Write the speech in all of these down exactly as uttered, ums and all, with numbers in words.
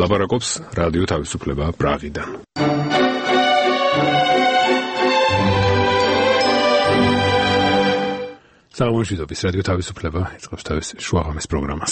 ლაპარაკობს რადიო თავისუფლება პრაღიდან. საღამოშვიდობის რადიო თავისუფლება იწყებს თავის შუაღამის პროგრამას.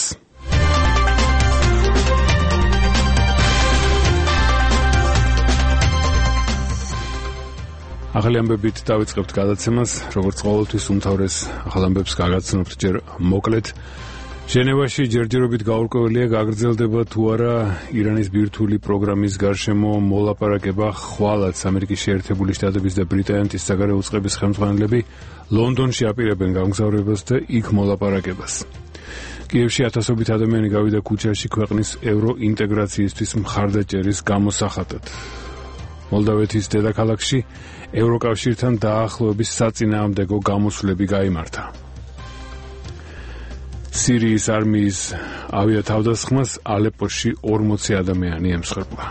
ახალი ამბებით დავიწყებთ გადაცემას, როგორც ყოველთვის უმთავრეს ახალ ამბებს გაგაცნობთ ჯერ მოკლედ. ჟენევაში ჯერჯერობით გაურკვეველია გაგრძელდება თუ არა ირანის ბირთვული პროგრამის გარშემო მოლაპარაკება, ხვალაც ამერიკის შეერთებული შტატების და ბრიტანეთის საგარეო უწყების ხელმძღვანელები ლონდონში აპირებენ გამგზავრებას და იქ მოლაპარაკებას. კიევში ათასობით ადამიანი გავიდა ქუჩაში ქვეყნის ევროინტეგრაციისთვის მხარდაჭერის გამოსახატად. მოლდავეთის დედაქალაქში ევროკავშირთან დაახლოების საწინააღმდეგო გამოსვლები გაიმართა. სირიის არმიის ავიათავდასხმას ალეპოში ორმოცი ადამიანი ემსხვერპლა.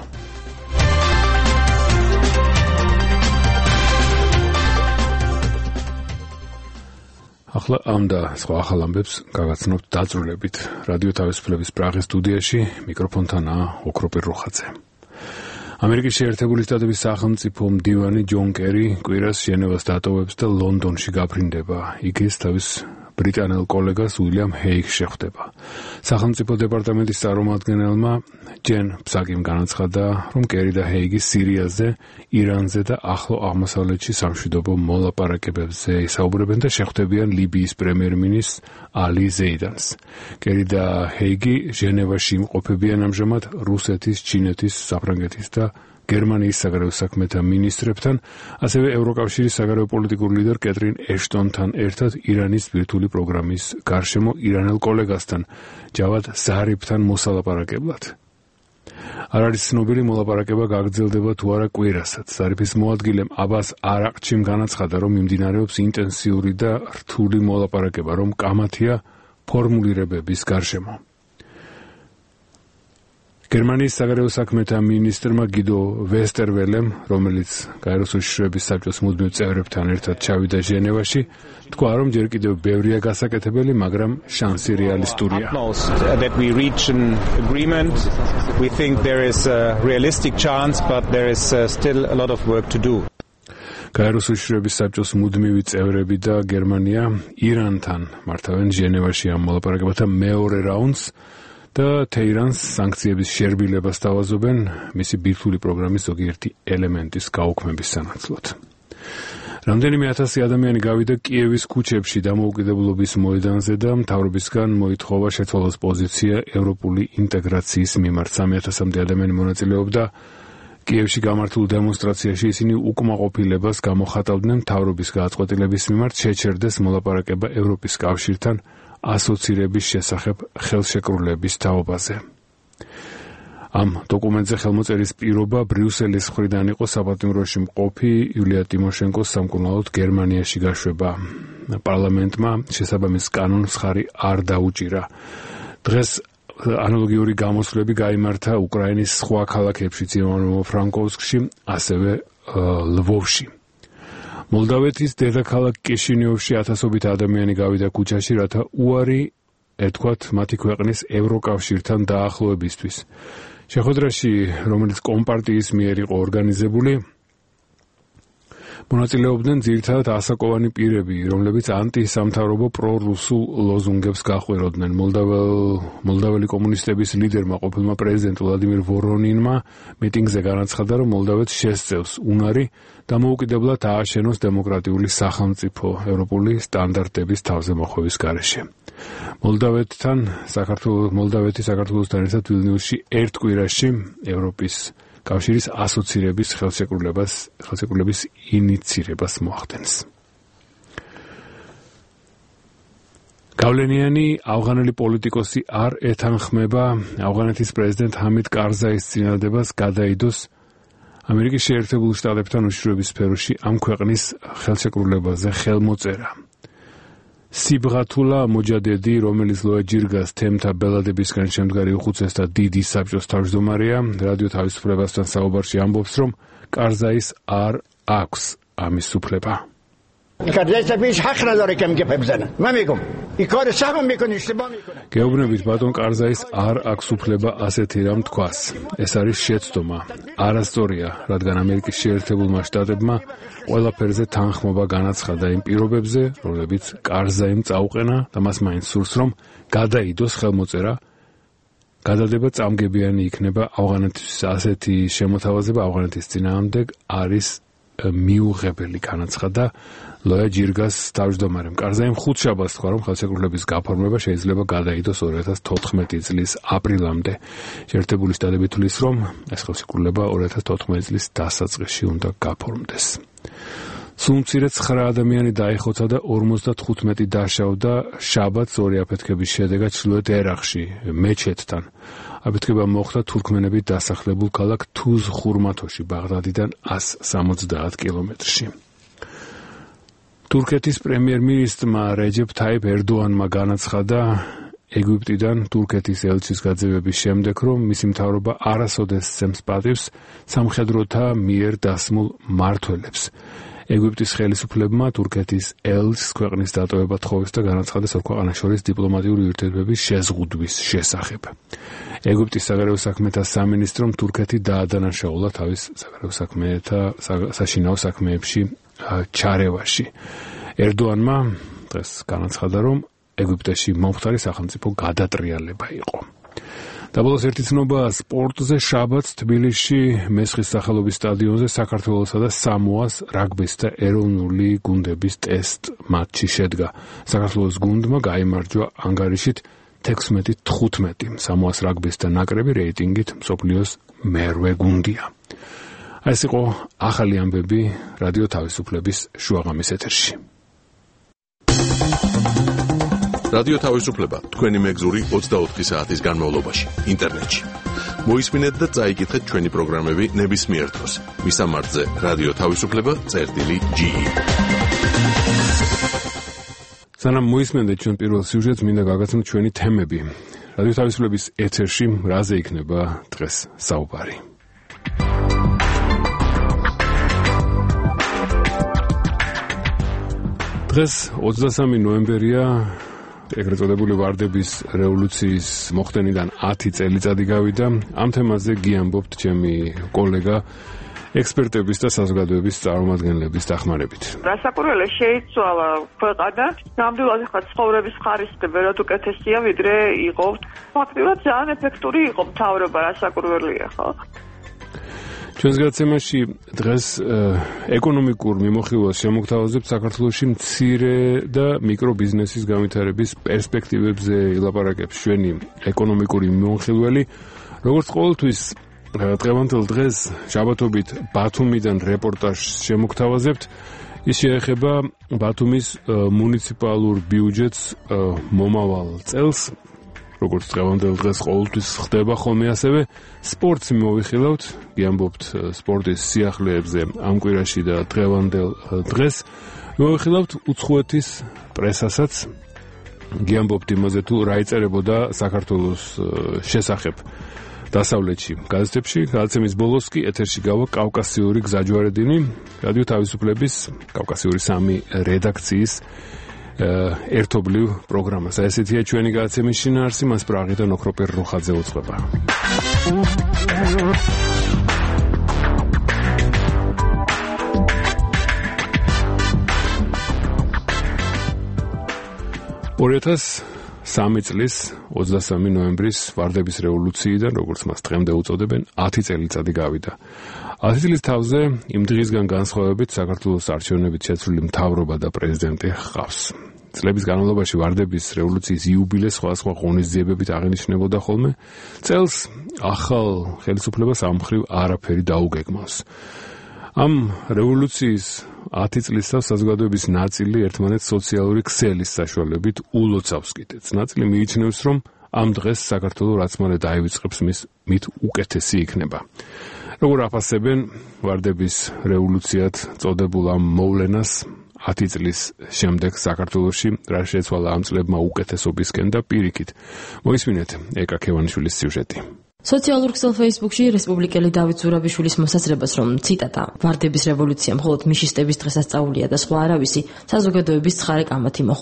ახლა ამ და სხვა ახალ ამბებს გაგაცნობთ დაწვრილებით რადიო თავისუფლების პრაღის სტუდიაში, მიკროფონთანაა ოქროპირ რუხაძე. ამერიკის შეერთებული შტატების სახელმწიფო მდივანი ჯონ კერი კვირას ჟენევას დატოვებს და ლონდონში გაფრინდება. იქ ის თავის ბრიტანელ კოლეგას უილიამ ჰეიგს შეხვდება. სახელმწიფო დეპარტამენტის წარმომადგენელმა ჯენ ფსაკიმ განაცხადა, რომ კერი და ჰეიგი სირიაზე, ირანზე და ახლო აღმოსავლეთში სამშვიდობო მოლაპარაკებებზე ისაუბრებენ და შეხვდებიან ლიბიის პრემიერ-მინისტრს ალი ზეიდანს. კერი და ჰეიგი ჟენევაში იმყოფებიან ამჟამად რუსეთის, ჩინეთის, საფრანგეთის და გერმანიის საგარეო საქმეთა მინისტრებთან, ასევე ევროკავშირის საგარეო პოლიტიკურ ლიდერ კეტრინ ეშტონთან ერთად ირანის ბირთვული პროგრამის გარშემო ირანელ კოლეგასთან, ჯავად ზარიფთან მოსალაპარაკებლად. არ არის ცნობილი მოლაპარაკება გაგრძელდება თუ არა კვირასაც. ზარიფის მოადგილემ აბას არაყჩიმ განაცხადა, რომ მიმდინარეობს ინტენსიური და რთული მოლაპარაკება, რომ კამათია ფორმულირებების გარშემო. გერმანიის საგარეო საქმეთა მინისტრმა გიდო ვესტერველემ, რომელიც გაეროს უშიშროების საბჭოს მუდმივ წევრებთან ერთად ჩავიდა ჟენევაში, თქვა, რომ ჯერ კიდევ ბევრია გასაკეთებელი, მაგრამ შანსი რეალისტურია. That we reach an agreement. We think there is a realistic chance, but there is still a lot of work to do. გაეროს უშიშროების საბჭოს მუდმივი წევრები და გერმანია ირანთან მართავენ ჟენევაში ამ მოლაპარაკებათა მეორე რაუნდს და თეირანს სანქციების შერბილებას თავაზობენ მისი ბირთვული პროგრამის ზოგიერთი ელემენტის გაუქმების სანაცვლოდ. რამდენიმე ათასი ადამიანი გავიდა კიევის ქუჩებში დამოუკიდებლობის მოედანზე და მთავრობისგან მოითხოვა შეცვალოს პოზიცია ევროპული ინტეგრაციის მიმართ. სამი ათასამდე ადამიანი მონაწილეობდა კიევში გამართულ დემონსტრაციაში. ისინი უკმაყოფილებას გამოხატავდნენ მთავრობის გადაწყვეტილების მიმართ შეჩერდეს მოლაპარაკება ევროპის კავშირთან ასოცირების შესახებ ხელშეკრულების თაობაზე. ამ დოკუმენტზე ხელმოწერის პირობა ბრიუსელის მხრიდან იყო საპატიმროში მყოფი იულია ტიმოშენკოს სამკურნალოდ გერმანიაში გაშვება. პარლამენტმა შესაბამის კანონს ხარი არ დაუჭირა. დღეს ანალოგიური გამოსვლები გაიმართა უკრაინის სხვა ქალაქებშიც, ივანოვო-ფრანკოვსკში, ასევე ლვოვში. მოლდავეთის დედაქალაქ კიშინიოვში ათასობით ადამიანი გავიდა ქუჩაში, რათა უარი ეთქვათ მათი ქვეყნის ევროკავშირთან დაახლოებისთვის. შეხვედრაში, რომელიც კომპარტიის მიერ იყო ორგანიზებული, მონაწილეობდნენ ძირითადად ასაკოვანი პირები, რომლებიც ანტისამთავრობო პრორუსულ ლოზუნგებს გაყვეროდნენ. მოლდაველი კომუნისტების ლიდერმა, ყოფილმა პრეზიდენტ ვლადიმირ ვორონინმა მიტინგზე განაცხადა, რომ მოლდავეთს შესწევს უნარი დამოუკიდებლად ააშენოს დემოკრატიული სახელმწიფო ევროპული სტანდარტების თავზემოხვევის გარეშე. მოლდავეთთან საქართველოს მოლდავეთი საქართველოსთან ერთად ვილნიუსში ერთ კვირაში ევროპის კავშირის ასოცირების ხელშეკრულებას ხელშეკრულების ინიცირებას მოახდენს. გავლენიანი ავღანელი პოლიტიკოსი არ ეთანხმება ავღანეთის პრეზიდენტ ჰამიდ კარზაის წინადადებას გადაიდოს ამერიკის შეერთებულ შტატებთან უშიშროების სფეროში ამ ქვეყნის ხელშეკრულებაზე ხელმოწერა. სიბღათულა მოჯადედი, რომელიც ლოა ჯირგას თემთა ბელადებისგან შემდგარი უხუცეს და დიდი საბჭოს თავმჯდომარეა, რადიო თავისუფლებასთან საუბარში ამბობს, რომ კარზაის არ აქვს ამის უფლება. კარზაის حق نداره که میگه بزنه. من میگم გეუბნებით ბატონ კარზაის არ აქვს უფლება ასეთი რამ თქვას. ეს არის შეცდომა. არასწორია, რადგან ამერიკის შეერთებულმა შტატებმა ყველაფერზე თანხმობა განაცხადა იმ პირობებზე, რომლებიც კარზაიმ წაუყენა და მას მაინც სურს, რომ გადაიდოს ხელმოწერა. გადადება წამგებიანი იქნება ავღანეთის ასეთი შემოთავაზება ავღანეთის წინააღმდეგ არის მიუღებელი განაცხადა ლოია ჯირგას თავმჯდომარემ. კარზაიმ ხუთშაბათს თქვა, რომ ხელშეკრულების გაფორმება შეიძლება გადაიდოს ორი ათას თოთხმეტი წლის აპრილამდე. შეერთებული შტატები თვლის, რომ ეს ხელშეკრულება ორი ათას თოთხმეტი წლის დასაწყისში უნდა გაფორმდეს. სულ მცირე ცხრა ადამიანი დაიხოცა და ორმოცდათხუთმეტი დაშავდა შაბათს ორი აფეთქების შედეგად ჩრდილოეთ ერაყში, მეჩეთთან. აფეთქება მოხდა თურქმენებით დასახლებულ ქალაქ თუზ ხურმათოში, ბაღდადიდან ასი სამოცდაათ კილომეტრში. თურქეთის პრემიერ-მინისტრმა რეჯეფ თაიფ ერდოანმა განაცხადა ეგვიპტიდან თურქეთის ელჩის გაძევების შემდეგ, რომ მისი მთავრობა არასოდეს სცემს პატივს სამხედროთა მიერ დასმულ მმართველებს. ეგვიპტის ხელისუფლებმა თურქეთის ელჩს ქვეყნის დატოვება თხოვეს და განაცხადეს ორ ქვეყანას შორის დიპლომატიური ურთიერთობების შეზღუდვის შესახებ. ეგვიპტის საგარეო საქმეთა სამინისტრომ თურქეთი დაადანაშაულა თავის საგარეო საქმეთა საშინაო საქმეებში ჩარევაში. ერდოანმა დღეს განაცხადა, რომ ეგვიპტეში მომხდარი სახელმწიფო გადატრიალება იყო. და ბოლოს ერთი ცნობა სპორტზე შაბათს თბილისში მესხის სახელობის სტადიონზე საქართველოსა და სამოას რაგბის და ეროვნული გუნდების ტესტ მატჩი შედგა. საქართველოს გუნდმა გაიმარჯვა ანგარიშით თექვსმეტი თხუთმეტი. სამოას რაგბის და ნაკრები რეიტინგით მსოფლიოს მერვე გუნდია. ეს იყო ახალი ამბები რადიო თავისუფლების შუაღამის ეთერში. რადიო თავისუფლება თქვენი მეგზური ოცდაოთხი საათის განმავლობაში ინტერნეტში. მოისმინეთ და წაიკითხეთ ჩვენი პროგრამები ნებისმიერ დროს. მისამართზე რადიო თავისუფლება წერტილი ჯი. სანამ მოისმენთ ჩვენ პირველ სიუჟეტს, მინდა გაგაცნოთ ჩვენი თემები. რადიო თავისუფლების ეთერში რაზე იქნება დღეს საუბარი. დღეს ოცდასამი ნოემბერია, ეგრეთ წოდებული ვარდების რევოლუციის მოხდენიდან ათი წელიწადი გავიდა. ამ თემაზე გიამბობთ ჩემი კოლეგა ექსპერტების და საზოგადოების წარმომადგენლების დახმარებით. რასაკვირველია შეიცვალა ქვეყანა, ნამდვილად ხა ცხოვრების ხარისხი ვერად უკეთესია ვიდრე იყო. ფაქტობრივად ძალიან ეფექტური იყო მთავრობა, რასაკვირველია ხო? ჩვენს გადაცემაში დღეს ეკონომიკურ მიმოხილვას შემოგთავაზებთ საქართველოში მცირე და მიკრობიზნესის განვითარების პერსპექტივებზე ილაპარაკებს ჩვენი ეკონომიკური მიმოხილველი. როგორც ყოველთვის დღევანდელ დღეს შაბათობით ბათუმიდან რეპორტაჟს შემოგთავაზებთ. ის შეეხება ბათუმის მუნიციპალურ ბიუჯეტს მომავალ წელს. როგორც დღევანდელ დღეს ყოველთვის ხდება ხოლმე ასევე სპორტს მოვიხილავთ, გიამბობთ სპორტის სიახლეებზე ამ კვირაში და დღევანდელ დღეს მოვიხილავთ უცხოეთის პრესასაც, გიამბობთ იმაზე თუ რა იწერებოდა საქართველოს შესახებ დასავლეთში გაზეთებში. გადაცემის ბოლოს კი ეთერში გავა კავკასიური გზაჯვარედინი, რადიო თავისუფლების კავკასიური სამი რედაქციის ერთობლივ პროგრამას. ესეთია ჩვენი გადაცემის შინაარსი, მას პრაღიდან ოქროპერ რუხაძე უწყება. ორი ათას სამი წლის ოცდასამი ნოემბრის ვარდების რევოლუციიდან, როგორც მას დღემდე უწოდებენ, ათი წელიწადი გავიდა. ათი წლის თავზე იმ დღისგან განსხვავებით საქართველოს არჩევნებით შეცვლილი მთავრობა და პრეზიდენტი ჰყავს. წლების განმავლობაში ვარდების რევოლუციის იუბილე სხვადასხვა ღონისძიებებით აღინიშნებოდა ხოლმე. წელს ახალ ხელისუფლებას ამ მხრივ არაფერი დაუგეგმავს. ამ რევოლუციის ათი წლისას საზოგადოების ნაწილი ერთმანეთს სოციალური ქსელის საშუალებით ულოცავს კიდეც. ნაწილი მიიჩნევს, რომ ამ დღეს საქართველოს რაც მალე დაივიწყებს მის მით უკეთესი იქნება. როგორ აფასებენ ვარდების რევოლუციად წოდებულ ამ მოვლენას ათი წლის შემდეგ საქართველოში რა შეცვალა ამ წლებმა უკეთესობისკენ და პირიქით. მოისმინეთ ეკა ქევანიშვილის სიუჟეტი. სოციალურ ქსელ Facebook-ში რესპუბლიკელი დავით ზურაბიშვილის მოსაზრებას, რომ ციტატა ვარდების რევოლუცია მხოლოდ მიშისტების დღესასწაულია და სხვა არავისი საზოგადოების ცხარე კამათი მოხვა.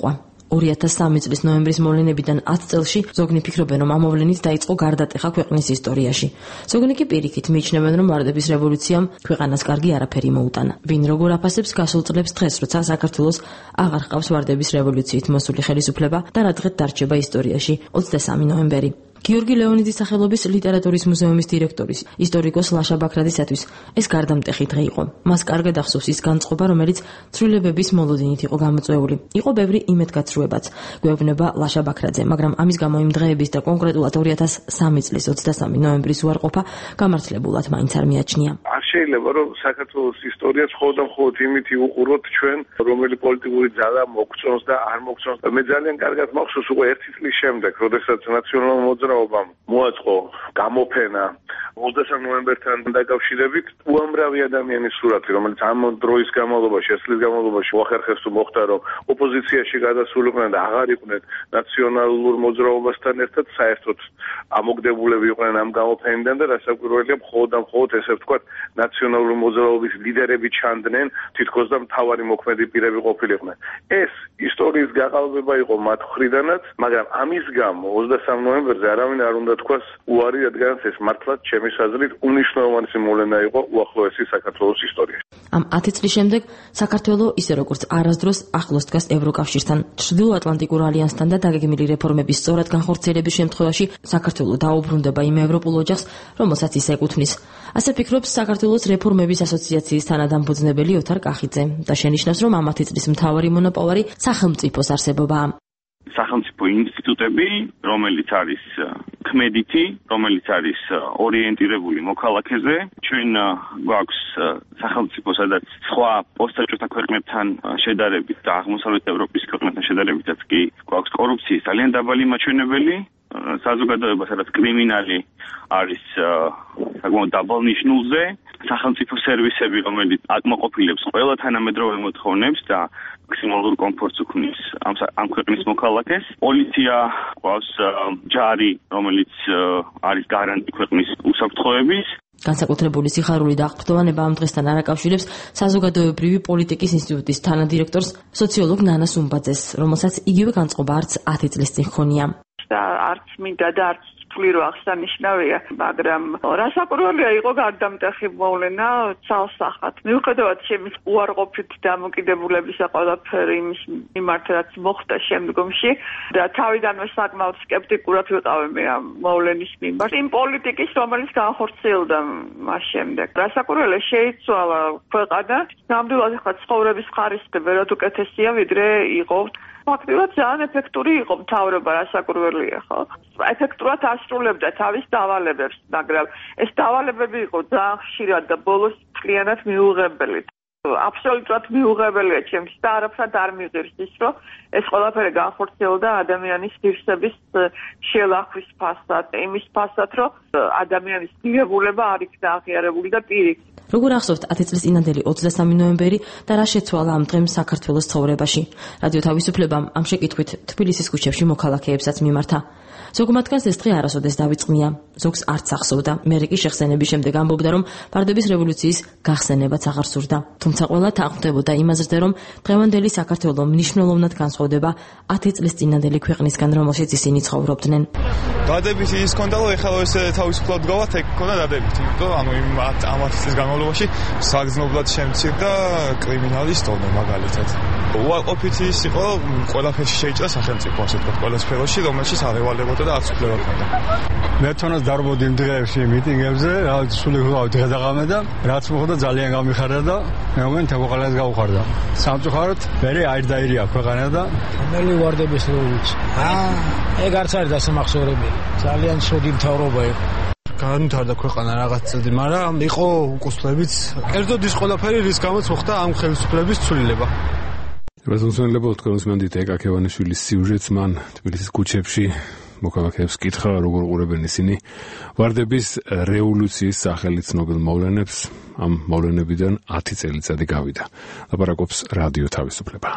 ორი ათას სამი წლის ნოემბრის მოვლენებიდან ათ წელში ზოგნი ფიქრობენ, რომ ამ მოვლენით დაიწყო გარდატეხა ქვეყნის ისტორიაში. ზოგნი კი პირიქით მიიჩნევენ, რომ ვარდების რევოლუციამ ქვეყანას კარგი არაფერი მოუტანა. ვინ როგორ აფასებს გასულ წლებს დღეს, როცა საქართველოს აღარ ჰყავს ვარდების რევოლუციით მოსული ხელისუფლება და რა დღედ დარჩება ისტორიაში ოცდასამი ნოემბერი. გიორგი ლეონიძის სახელობის ლიტერატურის მუზეუმის დირექტორის, ისტორიკოს ლაშა ბაქრაძისათვის ეს გარდამტეხი დღე იყო. მას კარგად ახსოვს ის განწყობა, რომელიც ცვლილებების მოლოდინით იყო გამოწვეული. იყო ბევრი იმედგაცრუებაც, გვეუბნება ლაშა ბაქრაძე, მაგრამ ამის გამო იმ დღეების და კონკრეტულად ორი ათას სამი წლის ოცდასამი ნოემბრის უარყოფა გამართლებულად მაინც არ მიაჩნია. არ შეიძლება რომ საქართველოს ისტორია მხოლოდ და მხოლოდ იმით უყუროთ ჩვენ, რომელი პოლიტიკური ძალა მოგწონს და არ მოგწონს. მე ძალიან კარგად მახსოვს უკვე ერთი წლის შემდეგ, როდესაც ნაციონალურ მოძრაობამ მოაწყო გამოფენა ოცდასამი ნოემბერთან დაკავშირებით უამრავი ადამიანის სურათი, რომელიც ამ დროის განმავლობაში, ეს წლის განმავლობაში მოახერხეს თუ მოხდა, რომ ოპოზიციაში გადასულიყვნენ და აღარ იყვნენ ნაციონალურ მოძრაობასთან ერთად, საერთოდ ამოგდებულები იყვნენ ამ გამოფენიდან და რასაკვირველია, მხოლოდ და მხოლოდ ესე ვთქვათ, ნაციონალური მოძრაობის ლიდერები ჩანდნენ, თითქოს და მთავარი მოქმედი პირები ყოფილიყვნენ. ეს ისტორიის გაყალბება იყო მათ მხრიდანაც, მაგრამ ამის გამო ოცდასამი ნოემბერზე არავინ არ უნდა თქვას უარი, რადგანაც ეს მართლაც ჩემი აზრით უნიშნულოვანესი მოვლენა იყო უახლოესი საქართველოს ისტორიაში. ამ ათი წლის შემდეგ საქართველო ისე როგორც არასდროს ახლოს დგას ევროკავშირთან, ჩრდილოატლანტიკურ ალიანსთან და დაგეგმილი რეფორმების სწორად განხორციელების შემთხვევაში საქართველო დაუბრუნდება იმ ევროპულ ოჯახს, რომელსაც ის ეკუთვნის. ასე ფიქრობს საქართველოს რეფორმების ასოციაციის თანადამფუძნებელი ოთარ კახიძე და შენიშნავს, რომ ამ ათი წლის მთავარი მონოპოლარი სახელმწიფოს არსებობაა. სახელმწიფო ინსტიტუტები, რომელიც არის ქმედითი, რომელიც არის ორიენტირებული მოქალაქეზე. ჩვენ გვაქვს სახელმწიფო, სადაც სხვა პოსტსაჭიროთა ქვეყნებთან შედარებით და აღმოსავლეთ ევროპის ქვეყნებთან შედარებითაც კი გვაქვს კორუფციის ძალიან დაბალი მაჩვენებელი. საზოგადოება, სადაც კრიმინალი არის საკმაოდ დაბალ ნიშნულზე, სახელმწიფო სერვისები, რომელიც აკმაყოფილებს ყველა თანამედროვე მოთხოვნებს და მაქსიმალურ კომფორტს უქმნის ამ ამ ქვეყნის მოქალაქეს. პოლიცია ყავს ჯარი, რომელიც არის გარანტი ქვეყნის უსაფრთხოების. განსაკუთრებული სიხარული და აღფრთოვანება ამ დღესთან არ აკავშირებს საზოგადოებრივი პოლიტიკის ინსტიტუტის თანადირექტორს, სოციოლოგ ნანა სუმბაძეს, რომელსაც იგივე განწყობა არც ათი წლის წინ ჰქონია. და არც მინდა და არც ვთვლი რომ აღსანიშნავია, მაგრამ რასაკვირველია იყო გარდამტეხი მოვლენა ცალსახად. მიუხედავად ჩემის უარყოფით დამოკიდებულებისა ყველაფერი იმის მიმართ, რაც მოხდა შემდგომში და თავიდანვე საკმაოდ სკეპტიკურად ვიყავი მე ამ მოვლენის მიმართ. იმ პოლიტიკის, რომელიც განხორციელდა მას შემდეგ. რასაკვირველია შეიცვალა ქვეყანა, ნამდვილად ახლა ცხოვრების ხარისხი ვერად უკეთესია, ვიდრე იყო. ფაქტობრივად ძალიან ეფექტური იყო მთავრობა, რასაკვირველია, ხო? ეფექტურად ასრულებდა თავის დავალებებს, მაგრამ ეს დავალებები იყო ძალიან ხშირად და ბოლოს მთლიანად მიუღებელი. აბსოლუტურად მიუღებელია ჩემთვის და არაფრად არ მიღირს ის, რომ ეს ყველაფერი განხორციელდა ადამიანის ღირსების შელახვის ფასად, იმის ფასად, რომ ადამიანის ღირებულება არ იქნა აღიარებული და პირიქით. როგორ ახსოვთ ათი წლის წინანდელი ოცდასამი ნოემბერი და რა შეცვალა ამ დღემ საქართველოს ცხოვრებაში? რადიო თავისუფლებამ ამ შეკითხვით თბილისის ქუჩებში მოქალაქეებსაც მიმართა. ზოგ მათგანს ეს დღე არასოდეს დავიწყნია, ზოგს არც ახსოვდა. მერე კი შეხსენების შემდეგ ამბობდა, რომ ვარდების რევოლუციის გახსენებაც აღარ სურდა. თუმცა ყველა თანხმდებოდა იმაზე, რომ დღევანდელი საქართველო მნიშვნელოვნად განსხვავდება ათი წლის წინანდელი ქვეყნისგან, რომელშიც ისინი ცხოვრობდნენ. დადებითი ის ქონდა, რომ ეხლა ეს თავისუფლად გავათ, ეგ ქონდა დადებითი, იმიტომ ანუ იმ ამ ათი წლის განმავლობაში საგრძნობლად შემცირდა კრიმინალის დონე მაგალითად. უარყოფითი ის იყო, ყველაფერში შეიჭრა სახელმწიფო, ასე ვთქვათ, ყველა სფეროში, რომელშიც არ ევალებოდა და არც უფლება ჰქონდა. მე თვითონაც დარბოდი იმ დღეებში მიტინგებზე, რაც სულ ვიყავ დღე-დაღამე და რაც მოხდა ძალიან გამიხარდა და მე მომენტ ეყოლას გავხარდა. სამწუხაროდ მე არ დაირია ქვეყანა და ნელი ვარდების როლიც. აა, ეგ არც არის დასამახსოვრებელი. ძალიან სოდი მთავრობა იყო. განვითარდა ქვეყანა რაღაც წლები, მაგრამ იყო უკუსლებიც. ერთოდ ის ყველაფერი რის გამოც მოხდა ამ ხელისუფლების ცვლილება. რეზონსონლება თქონსმენდით ეკაკევანიშვილის სიუჟეტს მან თბილისის ქუჩებში მოქალაქეებს კითხა, როგორ უყურებენ ისინი ვარდების რევოლუციის სახელით ცნობილ მოვლენებს. ამ მოვლენებიდან ათი წელიწადი გავიდა. ლაპარაკობს რადიო თავისუფლება.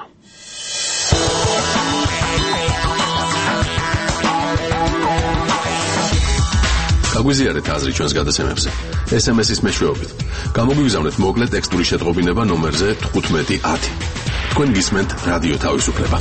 გაგვიზიარეთ აზრი ჩვენს გადაცემებზე. ეს em es-ის მეშვეობით. გამოგვიგზავნეთ მოკლე ტექსტური შეტყობინება ნომერზე თხუთმეტი ათი. თქვენ გისმენთ რადიო თავისუფლება.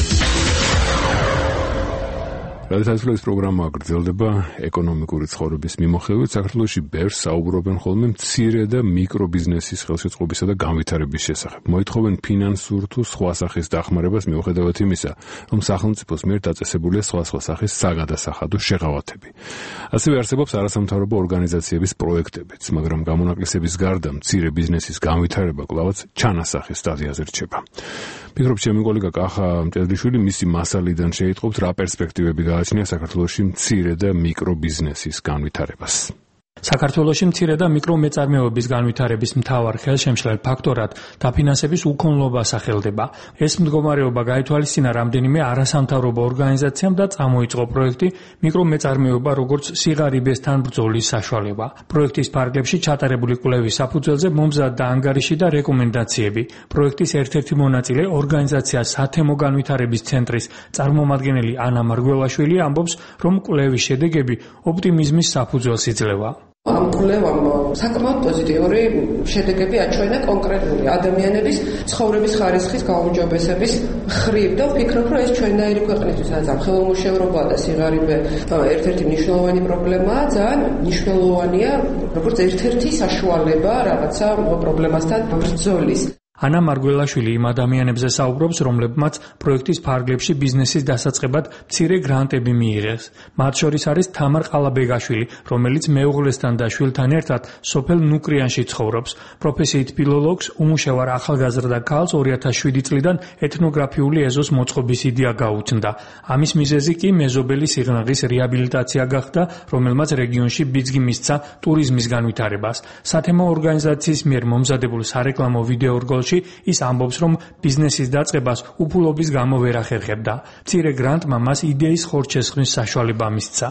რადიო თავისუფლების პროგრამა გრძელდება ეკონომიკური ცხოვრების მიმოხილვით. საქართველოში ბევრს საუბრობენ ხოლმე მცირე და მიკრო ბიზნესის ხელშეწყობისა და განვითარების შესახებ. მოითხოვენ ფინანსურ თუ სხვა სახის დახმარებას მიუხედავად იმისა, რომ სახელმწიფოს მიერ დაწესებულია სხვა-სხვა სახის საგადასახადო შეღავათები. ასევე არსებობს არასამთავრობო ორგანიზაციების პროექტებიც, მაგრამ გამონაკლისების გარდა მცირე ბიზნესის განვითარება კვლავაც ჩანასახის სტადიაზე რჩება. ფიქრობ, ჩემი კოლეგა კახა მჭედლიშვილი მისი მასალიდან შეიტყობს, რა პერსპექტივები გააჩნია საქართველოში მცირე და მიკრო ბიზნესის განვითარებას. საქართველოში მცირე და მიკრო მეწარმეობის განვითარების მთავარ ხელშემშლელ ფაქტორად დაფინანსების უქონლობა სახელდება. ეს მდგომარეობა გაითვალისწინა რამდენიმე არასამთავრობო ორგანიზაციამ და წამოიწყო პროექტი მიკრო მეწარმეობა როგორც სიღარიბესთან ბრძოლის საშუალება. პროექტის ფარგლებში ჩატარებული კვლევის საფუძველზე მომზადდა ანგარიში და რეკომენდაციები. პროექტის ერთ-ერთი მონაწილე ორგანიზაცია სათემო განვითარების ცენტრის წარმომადგენელი ანა მარგველაშვილი ამბობს, რომ კვლევის შედეგები ოპტიმიზმის საფუძველს იძლევა. ამ კვლევამ საკმაოდ პოზიტიური შედეგები აჩვენა კონკრეტული ადამიანების ცხოვრების ხარისხის გაუმჯობესების მხრივ და ვფიქრობ, რომ ეს ჩვენნაირი ქვეყნისთვის, სადაც ამ ხელოვნებუშევრობა და სიღარიბე ერთ-ერთი მნიშვნელოვანი პრობლემაა, ძალიან მნიშვნელოვანია, როგორც ერთ-ერთი საშუალება რაღაცა პრობლემასთან ბრძოლის. ანა მარგველაშვილი იმ ადამიანებზე საუბრობს, რომლებმაც პროექტის ფარგლებში ბიზნესის დასაწყებად მცირე გრანტები მიიღეს. მათ შორის არის თამარ ყალაბეგაშვილი, რომელიც მეუღლესთან და შვილთან ერთად სოფელ ნუკრიანში ცხოვრობს. პროფესიით ფილოლოგს, უმუშევარ ახალგაზრდა ქალს ორი ათას შვიდი წლიდან ეთნოგრაფიული ეზოს მოწყობის იდეა გაუჩნდა. ამის მიზეზი კი მეზობელი სიღნაღის რეაბილიტაცია გახდა, რომელმაც რეგიონში ბიძგი მისცა ტურიზმის განვითარებას. სათემო ორგანიზაციის მიერ მომზადებულ სარეკლამო ვიდეო რგოლში ის ამბობს, რომ ბიზნესის დაწყებას უფულობის გამო ვერ ახერხებდა. მცირე გრანტმა მას იდეის ხორჩესხმის საშუალება მისცა.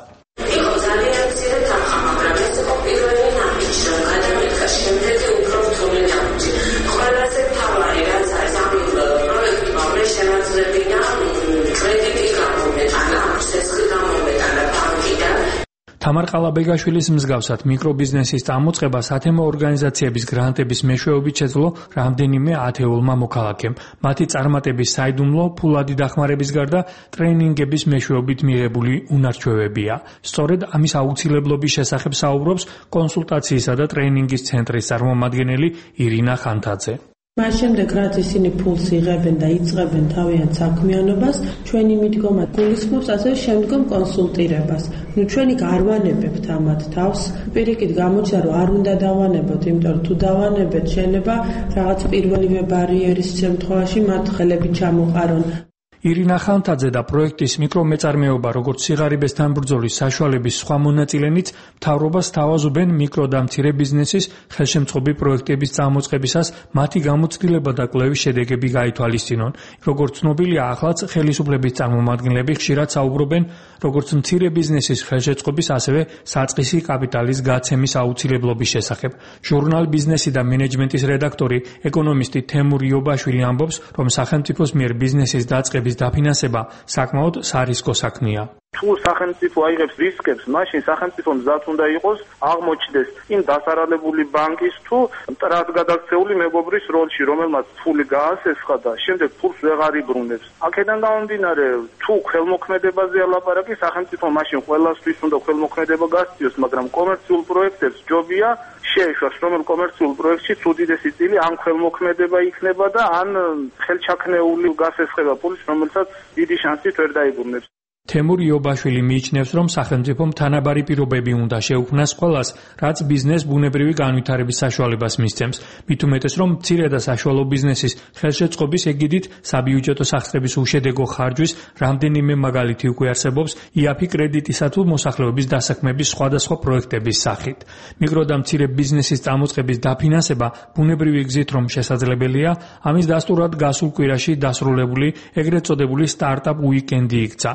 თამარ ყალაბეგაშვილის მსგავსად მიკრობიზნესის წამოწყება სათემო ორგანიზაციების გრანტების მეშვეობით შეძლო რამდენიმე ათეულმა მოქალაქემ. მათი წარმატების საიდუმლო ფულადი დახმარების გარდა ტრეინინგების მეშვეობით მიღებული უნარჩვევებია. სწორედ ამის აუცილებლობის შესახებ საუბრობს კონსულტაციისა და ტრეინინგის ცენტრის წარმომადგენელი ირინა ხანთაძე. მას შემდეგ, რაც ისინი ფულს იღებენ და იწყებენ თავიანთ საქმიანობას, ჩვენი მიდგომა გულისხმობს ასევე შემდგომ კონსულტირებას. ნუ ჩვენი არ ვანებებთ ამათ თავს. პირიქით გამოჩნდა, რომ არ უნდა დავანებოთ, იმიტომ რომ თუ დავანებეთ, შეიძლება რაღაც პირველივე ბარიერის შემთხვევაში მათ ხელები ჩამოყარონ. ირინა ხანთაძე და პროექტის მიკრომეწარმეობა როგორც სიღარიბესთან ბრძოლის საშუალების სხვა მონაწილენიც მთავრობას თავაზობენ მიკრო და მცირე ბიზნესის ხელშემწყობი პროექტების წამოწყებისას მათი გამოცდილება და კვლევის შედეგები გაითვალისწინონ. როგორც ცნობილია, ახლაც ხელისუფლების წარმომადგენლები ხშირად საუბრობენ როგორც მცირე ბიზნესის ხელშეწყობის, ასევე საწყისი კაპიტალის გაცემის აუცილებლობის შესახებ. ჟურნალ ბიზნესი და მენეჯმენტის რედაქტორი, ეკონომისტი თემურ იობაშვილი ამბობს, რომ სახელმწიფოს მიერ ბიზნესის დაწყების დაფინანსება საკმაოდ სარისკო საქმეა. თუ სახელმწიფო აიღებს რისკებს, მაშინ სახელმწიფო მზად უნდა იყოს აღმოჩნდეს იმ დასარალებული ბანკის თუ მტრად გადაქცეული მეგობრის როლში, რომელმაც ფული გაასესხა და შემდეგ ფულს ვეღარ იბრუნებს. აქედან გამომდინარე, თუ ხელმოქმედებაზეა ლაპარაკი, სახელმწიფო მაშინ ყველასთვის უნდა ხელმოქმედება გასწიოს, მაგრამ კომერციულ პროექტებს ჯობია შეეშვას, რომელ კომერციულ პროექტში უდიდესი წილი ან ხელმოქმედება იქნება და ან ხელჩაქნეული გასესხება ფულის, რომელსაც დიდი შანსით ვერ დაიბრუნებს. თემურ იობაშვილი მიიჩნევს, რომ სახელმწიფომ თანაბარი პირობები უნდა შეუქმნას ყველას, რაც ბიზნეს ბუნებრივი განვითარების საშუალებას მისცემს. მით უმეტეს, რომ მცირე და საშუალო ბიზნესის ხელშეწყობის ეგიდით საბიუჯეტო სახსრების უშედეგო ხარჯვის რამდენიმე მაგალითი უკვე არსებობს იაფი კრედიტისა თუ მოსახლეობის დასაქმების სხვადასხვა პროექტების სახით. მიკრო და მცირე ბიზნესის წამოწყების დაფინანსება ბუნებრივი გზით რომ შესაძლებელია, ამის დასტურად გასულ კვირაში დასრულებული ეგრეთ წოდებული სტარტაპ უიკენდი იქცა.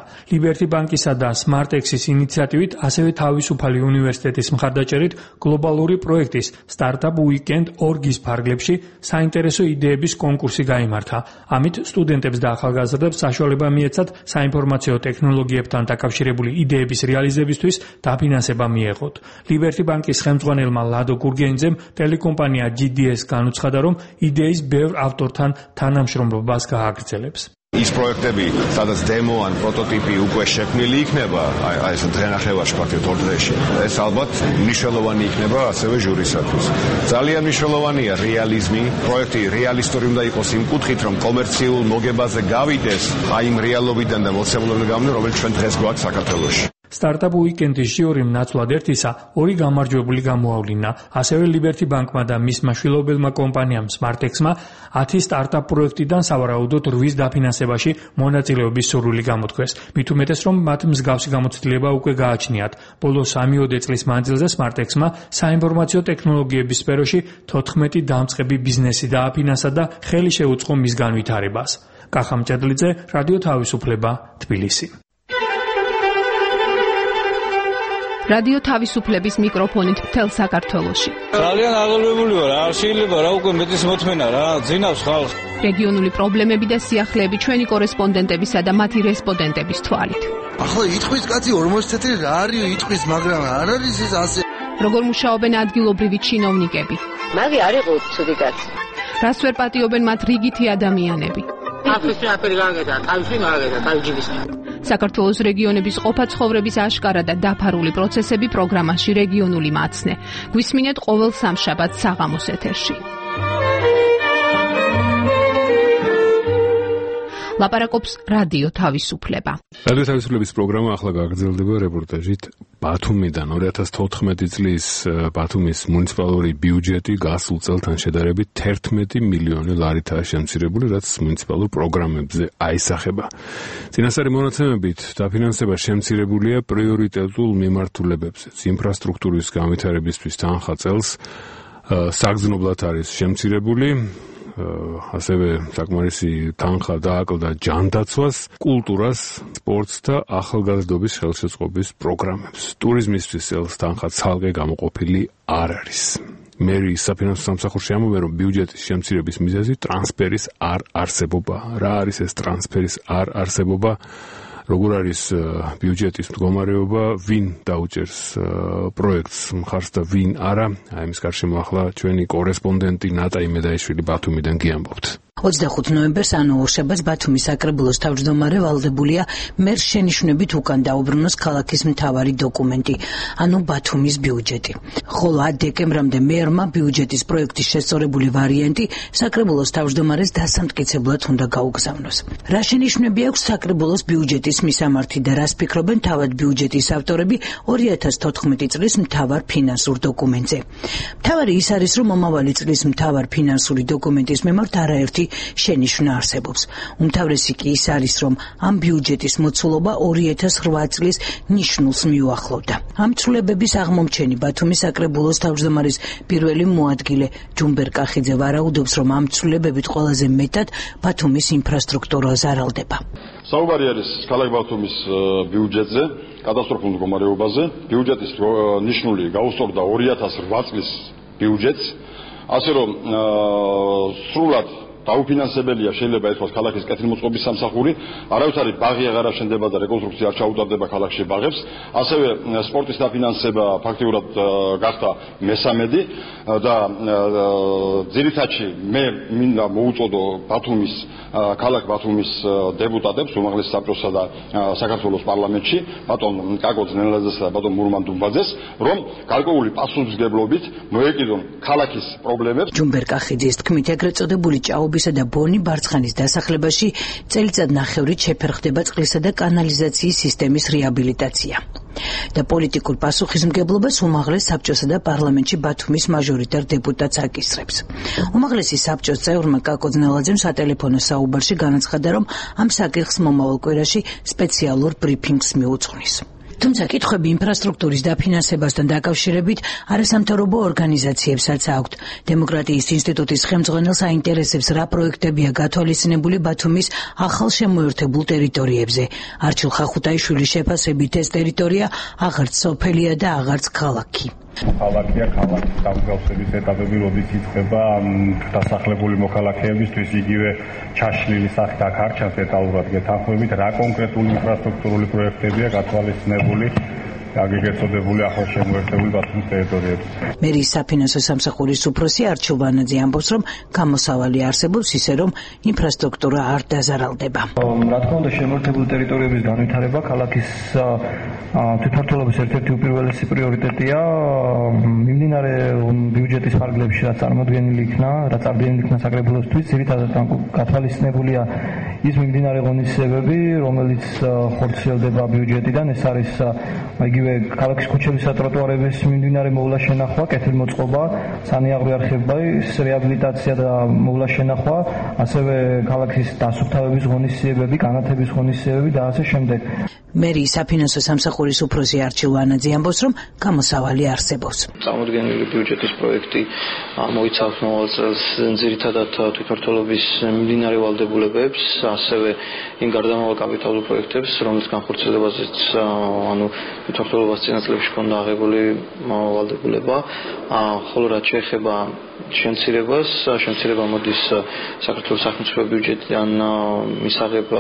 Liberty Bank-ისა და SmartX-ის ინიციატივით, ასევე თავისუფალი უნივერსიტეტის მხარდაჭერით გლობალური პროექტის Startup Weekend ორგის ფარგლებში საინტერესო იდეების კონკურსი გაიმართა. ამით სტუდენტებს და ახალგაზრდებს საშუალება მიეცათ საინფორმაციო ტექნოლოგიებთან დაკავშირებული იდეების რეალიზებისთვის დაფინანსება მიეღოთ. Liberty Bank-ის ხელმძღვანელმა ლადო გურგენიძემ ტელეკომპანია G D S განუცხადა, რომ იდეის ბევრ ავტორთან თანამშრომლობას გააგრძელებს. ის პროექტები, სადაც დემო ან პროტოტიპი უკვე შექმნილი იქნება, აი ეს დღენახევარში ფაქტობრივად ორ დღეში. ეს ალბათ მნიშვნელოვანი იქნება ასევე ჟურისათვის. ძალიან მნიშვნელოვანია რეალიზმი. პროექტი რეალისტური უნდა იყოს იმ კუთხით, რომ კომერციულ მოგებაზე გავიდეს აი იმ რეალობიდან და მოცემულობიდან გამომდინარე, რომელიც ჩვენ დღეს გვაქვს საქართველოში. Startup Weekend-ის ჟიურიმ ნაცვლად ერთისა ორი გამარჯვებული გამოავლინა. ასევე Liberty Bank-მა და მის მაშვილობელმა კომპანიამ SmartX-მა ათი სტარტაპ პროექტიდან სავარაუდოდ რვის დაფინანსებაში მონაწილეობის სურვილი გამოთქვეს. მით უმეტეს, რომ მათ მსგავსი გამოცდილება უკვე გააჩნიათ. ბოლო სამი-ოდე წლის მანძილზე SmartX-მა საინფორმაციო ტექნოლოგიების სფეროში თოთხმეტი დამწყები ბიზნესი დააფინანსა და ხელი შეუწყო მის განვითარებას. კახამ ჭედლიძე, რადიო თავისუფლება, თბილისი. რადიო თავისუფლების მიკროფონით მთელ საქართველოში. ძალიან აღელვებული ვარ, არ შეიძლება რა უკვე მეტის მოთმენა რა, ძინავს ხალხს. რეგიონული პრობლემები და სიახლეები ჩვენი კორესპონდენტებისა და მათი რესპონდენტების თვალით. ახლა იტყვის კაცი ორმოცი თეთრი რა არის იტყვის, მაგრამ არ არის ის ასე. როგორ მუშაობენ ადგილობრივი ჩინოვნიკები? მაგი არ იყო ცუდი კაცი. რას ვერ პატიობენ მათ რიგითი ადამიანები? აფრიკა აფერი გაგედა, კალში მაგედა, კალჯიბის. საქართველოს რეგიონების ყოფა ცხოვრების აშკარა და დაფარული პროცესები პროგრამაში რეგიონული მაცნე. გვისმინეთ ყოველ სამშაბათს საღამოს ეთერში. ლაპარაკობს რადიო თავისუფლება. რადიო თავისუფლების პროგრამა ახლა გაგრძელდება რეპორტაჟით ბათუმიდან. ორი ათას თოთხმეტი წლის ბათუმის მუნიციპალური ბიუჯეტი გასულ წელთან შედარებით თერთმეტი მილიონი ლარითაა შემცირებული, რაც მუნიციპალურ პროგრამებზე აისახება. წინასწარი მონაცემებით დაფინანსება შემცირებულია პრიორიტეტულ მიმართულებებზეც. ინფრასტრუქტურის განვითარებისთვის თანხა წელს საგრძნობლად არის შემცირებული. ასევე საკმარისი თანხა დააკლდა ჯანდაცვას, კულტურას, სპორტს და ახალგაზრდობის ხელშეწყობის პროგრამებს. ტურიზმისთვის წელს თანხა ცალკე გამოყოფილი არ არის. მერი საფინანსო სამსახურში ამბობენ, რომ ბიუჯეტის შემცირების მიზეზი ტრანსფერის არ არსებობა. რა არის ეს ტრანსფერის არ არსებობა? როგორ არის ბიუჯეტის მდგომარეობა, ვინ დაუჭერს პროექტს მხარს და ვინ არა? აი ამის გარშემო ახლა ჩვენი კორესპონდენტი ნატა იმედაიშვილი ბათუმიდან გიამბობთ. ოცდახუთი ნოემბერს ანუ ორშაბათს ბათუმის საკრებულოს თავმჯდომარე ვალდებულია მერს შენიშვნებით უკან დაუბრუნოს ქალაქის მთავარი დოკუმენტი, ანუ ბათუმის ბიუჯეტი. ხოლო ათ დეკემბრამდე მერმა ბიუჯეტის პროექტის შესწორებული ვარიანტი საკრებულოს თავმჯდომარეს დასამტკიცებლად უნდა გაუგზავნოს. რა შენიშვნები აქვს საკრებულოს ბიუჯეტის მისამართი და რას ფიქრობენ თავად ბიუჯეტის ავტორები ორი ათას თოთხმეტი წლის მთავარ ფინანსურ დოკუმენტზე? მთავარი ის არის, რომ მომავალი წლის მთავარ ფინანსური დოკუმენტის მიმართ არაერთი შენიშვნა არსებობს. უმთავრესი კი ის არის, რომ ამ ბიუჯეტის მოცულობა ორი ათას რვა წლის ნიშნულს მიუახლოვდა. ამ ცვლილებების აღმომჩენი ბათუმის საკრებულოს თავმჯდომარის პირველი მოადგილე ჯუმბერ კახიძე ვარაუდობს, რომ ამ ცვლილებებით ყველაზე მეტად ბათუმის ინფრასტრუქტურა ზარალდება. საუბარი არის ქალაქ ბათუმის ბიუჯეტზე, კატასტროფულ მდგომარეობაზე. ბიუჯეტის ნიშნული გაუსწორდა ორი ათას რვა წლის ბიუჯეტს, ასე რომ სრულად დაუფინანსებელია შეიძლება ითქვას ქალაქის კეთილმოწყობის სამსახური, არავითარი ბაღი აღარ აშენდება და რეკონსტრუქცია არ ჩაუტარდება ქალაქში ბაღებს, ასევე სპორტის დაფინანსება ფაქტიურად გახდა მესამედი და ძირითადში მე მინდა მოუწოდო ბათუმის ქალაქ ბათუმის დეპუტატებს უმაღლეს საბჭოსა და საქართველოს პარლამენტში, ბატონ კაკო ძნელაძესა და ბატონ მურმან დუმბაძეს, რომ გარკვეული პასუხისმგებლობით მოეკიდონ ქალაქის პრობლემებს. ჯუმბერ კახიძის თქმით, ეგრეთ წოდებული ჭაობისა და ბონი ბარცხანის დასახლებაში წელიწად ნახევრით შეფერხდება წყლისა და კანალიზაციის სისტემის რეაბილიტაცია. და პოლიტიკურ პასუხისმგებლობას უმაღლეს საბჭოსა და პარლამენტში ბათუმის მაჟორიტარ დეპუტატს აკისრებს. უმაღლესი საბჭოს წევრმა კაკო ძნელაძემ სატელეფონო საუბარში განაცხადა, რომ ამ საკითხს მომავალ კვირაში სპეციალურ ბრიფინგს მიუძღვნის. თუმცა კითხვები ინფრასტრუქტურის დაფინანსებასთან დაკავშირებით არასამთავრობო ორგანიზაციებსაც აქვთ. დემოკრატიის ინსტიტუტის ხელმძღვანელს აინტერესებს, რა პროექტებია გათვალისწინებული ბათუმის ახალ შემოერთებულ ტერიტორიებზე. არჩილ ხახუტაიშვილის შეფასებით ეს ტერიტორია აღარც სოფელია და აღარც ქალაქი. ქალაქია ქალაქის გამგავსების ეტაპები, როდის იწყება დასახლებული მოქალაქეებისთვის იგივე ჩაშლილი სახით აქ არ ჩანს დეტალურად გეთანხმებით, რა კონკრეტული ინფრასტრუქტურული პროექტებია გათვალისწინებული აგეგეცოდებული ახალ შემოერთებული ბათუმის ტერიტორიებზე. მერიის საფინანსო სამსახურის უფროსი არჩილ ვანაძე ამბობს, რომ გამოსავალი არსებობს ისე, რომ ინფრასტრუქტურა არ დაზარალდება. რა თქმა უნდა, შემოერთებული ტერიტორიების განვითარება ქალაქის თვითმმართველობის ერთ-ერთი უპირველესი პრიორიტეტია. მიმდინარე ბიუჯეტის ფარგლებში, რაც წარმოდგენილი იქნა, რაც წარდგენილი იქნა საკრებულოსთვის, ძირითადად გათვალისწინებულია ის მიმდინარე ღონისძიებები, რომელიც ხორციელდება ბიუჯეტიდან. ეს არის იგივე ქალაქის ქუჩების და ტროტუარების მიმდინარე მოვლა შენახვა, კეთილმოწყობა, სანიაღვრე არხების რეაბილიტაცია და მოვლა შენახვა, ასევე ქალაქის დასუფთავების ღონისძიებები, განათების ღონისძიებები და ასე შემდეგ. მერიის საფინანსო სამსახურის უფროსი არჩილ ვანაძე ამბობს, რომ გამოსავალი არსებობს. წარმოდგენილი ბიუჯეტის პროექტი მოიცავს მომავალ წელს ძირითადად თვითმმართველობის მიმდინარე ვალდებულებებს, ასევე იმ გარდამავალ კაპიტალურ პროექტებს, რომლის განხორციელებაზეც ანუ თვითმმართველობას წინა წლებში ჰქონდა აღებული ვალდებულება, ხოლო რაც შეეხება შემცირებას, შემცირება მოდის საქართველოს სახელმწიფო ბიუჯეტიდან მისაღებ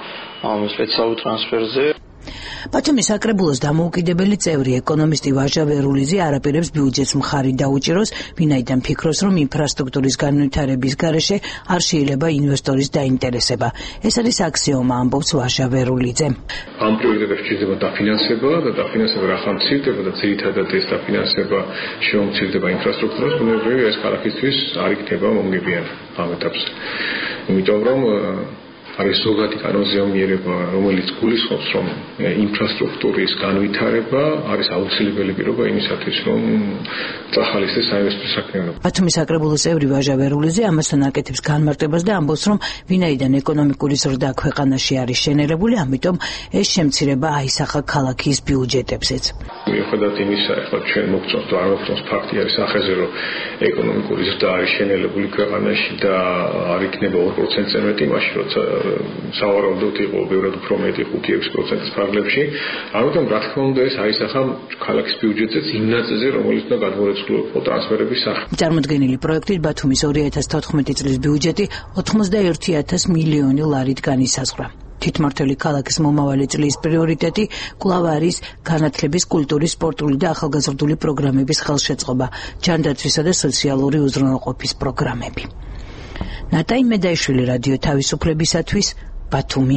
სპეციალურ ტრანსფერზე. ბათუმის საკრებულოს დამოუკიდებელი წევრი ეკონომისტი ვაჟა ვერულიძე არაპირებს ბიუჯეტს მხარი დაუჭიროს, ვინაიდან ფიქრობს, რომ ინფრასტრუქტურის განვითარების გარეშე არ შეიძლება ინვესტორის დაინტერესება. ეს არის აქსიომა, ამბობს ვაჟა ვერულიძე. ამ პროექტებში შეიძლება დაფინანსება და დაფინანსება რა ხამცირდება და ძირითადად ეს დაფინანსება შეუმცირდება ინფრასტრუქტურას, ბუნებრივია ეს ქალაქისთვის არ იქნება მომგებიანი ამ ეტაპზე. იმიტომ რომ არის ზოგადი კანონზომიერება, რომელიც გულისხმობს, რომ ინფრასტრუქტურის განვითარება არის აუცილებელი პირობა იმისათვის, რომ წახალისდეს საინვესტიციო საქმიანობა. ბათუმის საკრებულოს წევრი ვაჟა ვერულიძე ამასთან აკეთებს განმარტებას და ამბობს, რომ ვინაიდან ეკონომიკური ზრდა ქვეყანაში არის შენერებული, ამიტომ ეს შემცირება აისახა ქალაქის ბიუჯეტებზეც. მიუხედავად იმისა, ახლა ჩვენ მოგწონს თუ არ მოგწონს, ფაქტი არის სახეზე, რომ ეკონომიკური ზრდა არის შენელებული ქვეყანაში და არ იქნება ორ პროცენტზე მეტი, მაშინ როცა სავარაუდოდ იყო ბევრად უფრო მეტი ხუთი ექვსი პროცენტის ფარგლებში. ამიტომ რა თქმა უნდა ეს აისახა ქალაქის ბიუჯეტზეც იმ ნაწილზე, რომელიც უნდა გადმოეცვლილიყო ტრანსფერების სახით. წარმოდგენილი პროექტით ბათუმის ორი ათას თოთხმეტი წლის ბიუჯეტი ოცდაერთი ათას მილიონი ლარით განისაზღვრა. თვითმმართველი ქალაქის მომავალი წლის პრიორიტეტი კვლავ არის განათლების, კულტურის, სპორტული და ახალგაზრდული პროგრამების ხელშეწყობა, ჯანდაცვისა და სოციალური უზრუნველყოფის პროგრამები. ნატაი მედაიშვილი, რადიო თავისუფლებისათვის, ბათუმი.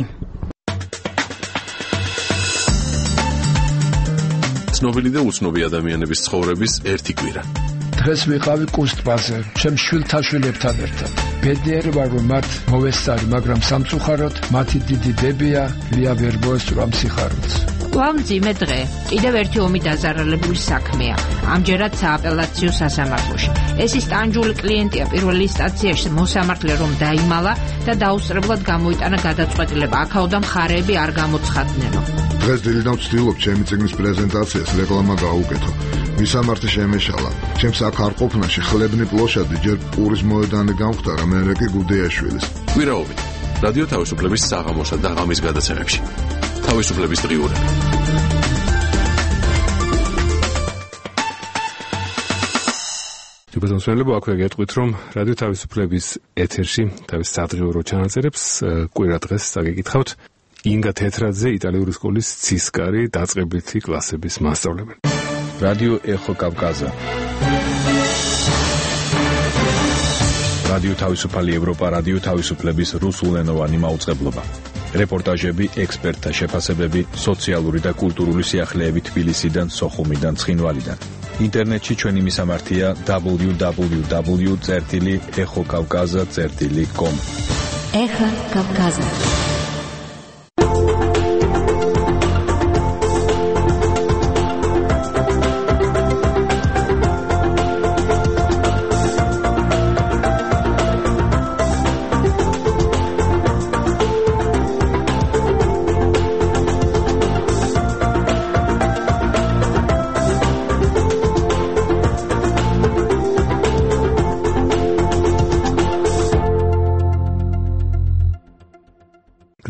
ცნობილი და უცნობი ადამიანების ცხოვრების ერთი კვირა. დღეს ვიყავი კუსტბაზე, ჩემ შვილთაშვილებთან ერთად. ბედნიერი ვარ, რომ მათ მოვესწარი, მაგრამ სამწუხაროდ მათი დიდი დებია ლია ვერ მოესწრო ამ სიხარულს. კვლავ მძიმე დღე. კიდევ ერთი ომი დაზარალებული საქმეა. ამჯერად სააპელაციო სასამართლოში. ეს ის ტანჯული კლიენტია პირველი ინსტანციაში მოსამართლე რომ დაიმალა და დაუსწრებლად გამოიტანა გადაწყვეტილება. აქაოდან მხარეები არ გამოცხადნენო. დღეს დილიდან ვცდილობ ჩემი წიგნის პრეზენტაციას რეკლამა გაუკეთო. მისამართი შემეშალა. ჩემს აქ არ ყოფნაში ხლებნი პლოშადი ჯერ პურის მოედანი გამختარა, მერე კი გუდეაშვილის. კვირაობით რადიო თავისუფლების საღამოსა და ღამის გადაცემებში. თავისუფლების დღიურები. ჯობასმსმენელებო, აქვე გეტყვით, რომ რადიო თავისუფლების ეთერში თავის სადღიურო ჩანაწერებს კვირა დღეს წაგეკითხავთ. ინგა თეთრაძე, იტალიური სკოლის ცისკარი დაწყებითი კლასების მასწავლებელი. რადიო ეხო კავკაზა. რადიო თავისუფალი ევროპა, რადიო თავისუფლების რუსულენოვანი მაუწყებლობა. რეპორტაჟები, ექსპერტთა შეფასებები, სოციალური და კულტურული სიახლეები თბილისიდან, სოხუმიდან, ცხინვალიდან. ინტერნეტში ჩვენი მისამართია დაბლიუ დაბლიუ დაბლიუ წერტილი ეხო კავკაზა წერტილი კომ. ეხა კავკაზა.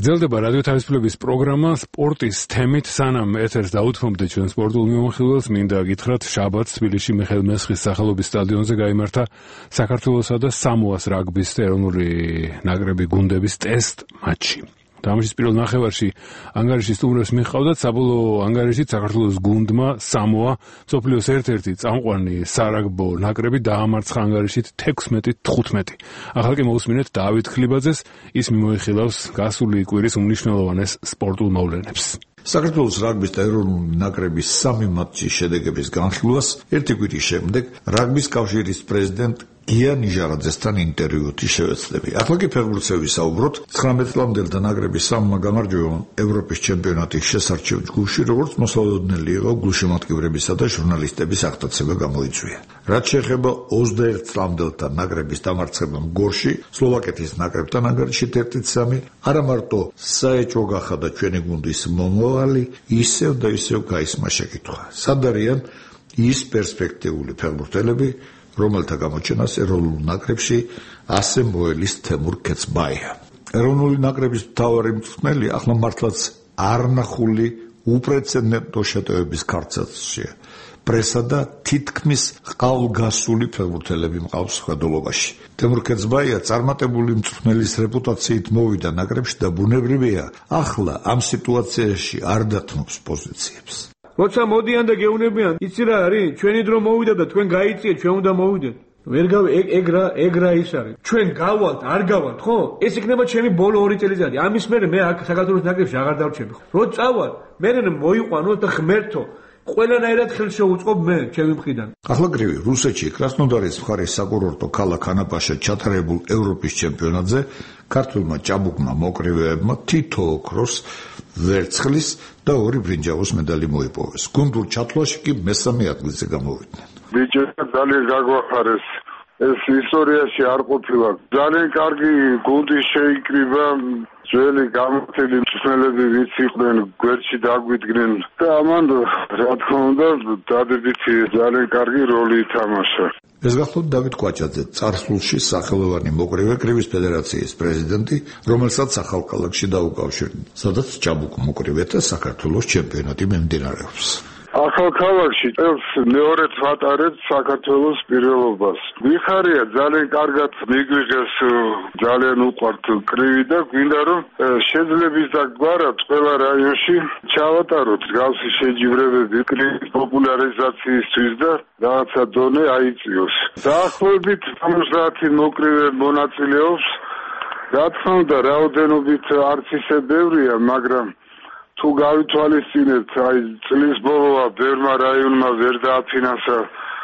გრძელდება რადიო თავისუფლების პროგრამა სპორტის თემით. სანამ ეთერს დაუთმობთ ჩვენ სპორტულ მიმოხილველს, მინდა გითხრათ, შაბათს თბილისში მიხეილ მესხის სახელობის სტადიონზე გაიმართა საქართველოსა და სამოას რაგბის ეროვნული ნაკრები გუნდების ტესტ მატჩი. თამაშის პირველ ნახევარში ანგარიშის სტუმრებს მიჰყავდათ საბოლოო ანგარიშით საქართველოს გუნდმა სამოა მსოფლიოს ერთ-ერთი წამყვანი სარაგბო ნაკრები დაამარცხა ანგარიშით თექვსმეტი თხუთმეტი. ახლა კი მოусმინეთ დავით ხლიბაძეს, ის მიმოიხილავს გასული კვირის უმნიშვნელოვანეს სპორტულ მოვლენებს. საქართველოს რაგბის და ეროვნული ნაკრების სამი მატჩის შედეგების განხილვას ერთი კვირის შემდეგ რაგბის კავშირის პრეზიდენტ გია ნიჟარაძესთან ინტერვიუთი შევეცდები. ახლა კი ფეხბურთელები საუბრობთ ცხრამეტ წლამდელთა ნაკრების სამმა გამარჯვებამ ევროპის ჩემპიონატის შესარჩევ ჯგუფში, როგორც მოსალოდნელი იყო გულშემატკივრებისა და ჟურნალისტების აღტაცება გამოიწვია. რაც შეეხება ოცდაერთ წლამდელთა ნაკრების დამარცხებამ გორში, სლოვაკეთის ნაკრებთან ანგარიშით ერთი სამი, არა მარტო საეჭვო გახადა ჩვენი გუნდის მომავალი, ისევ და ისევ გაისმა შეკითხვა. სად არიან ის პერსპექტიული ფეხბურთელები, რომელთა გამოჩენას ეროვნულ ნაკრებში ასე მოელის თემურ კეცბაია. ეროვნული ნაკრების მთავარი მწვრთნელი ახლა მართლაც არნახული უპრეცედენტო შეტევების ქარცაცშია. პრესა და თითქმის ყალგასული ფეხბურთელები მყავს ხედულობაში. თემურ კეცბაია წარმატებული მწვრთნელის რეპუტაციით მოვიდა ნაკრებში და ბუნებრივია, ახლა ამ სიტუაციაში არ დათმობს პოზიციებს. როცა მოდიან და გეუნებიან, იცი რა არის? ჩვენი დრო მოვიდა და თქვენ გაიწიეთ, ჩვენ უნდა მოვიდეთ. ვერ გავ ეგ ეგ რა ეგ რა ის არის. ჩვენ გავალთ, არ გავალთ, ხო? ეს იქნება ჩემი ბოლო ორი წელიწადი. ამის მერე მე აქ საქართველოს ნაკრებში აღარ დავრჩები. რო წავალ, მე მოიყვანოთ და ღმერთო ყველანაირად ხელს შეუწყობ მე ჩემი მხრიდან. ახლა გრივი რუსეთში კრასნოდარის მხარის საკურორტო ქალაქ ანაპაში ჩატარებულ ევროპის ჩემპიონატზე ქართულმა ჭაბუკმა მოკრივეებმა თითო ოქროს, ვერცხლის და ორი ბრინჯაოს медали მოიპოვეს. გუნდურ ჩათვლაში კი მესამე ადგილზე გამოვიდნენ. ბიჭებმა ძალიან გაგვახარეს. ეს ისტორიაში არ ყოფილა. ძალიან კარგი გუნდი შეიკრიბა. ძველი გამართული მწვრთნელები ვიც იყვნენ, გვერდში დაგვიდგნენ და ამან რა თქმა უნდა დადებითი ძალიან კარგი როლი ითამაშა. ეს გახლავთ დავით კვაჭაძე, წარსულში სახელოვანი მოკრივე კრივის ფედერაციის პრეზიდენტი, რომელსაც ახალქალაქში დაუკავშირდნენ, სადაც ჭაბუკ მოკრივეთა საქართველოს ჩემპიონატი მიმდინარეობს. ახალქალაქში წელს მეორედ ვატარებთ საქართველოს პირველობას. ვიხარია ძალიან კარგად მიგვიღეს, ძალიან უყვართ კრივი და გვინდა რომ შეძლების და გვარად ყველა რაიონში ჩავატაროთ გავსი შეჯიბრებები კრივის პოპულარიზაციისთვის და რაღაცა დონე აიწიოს. დაახლოებით სამოცდაათი მოკრივე მონაწილეობს. რა თქმა უნდა რაოდენობით არც ისე ბევრია, მაგრამ თუ გავითვალისწინებთ, აი წლის ბოლოა ბევრმა რაიონმა ვერ დააფინანსა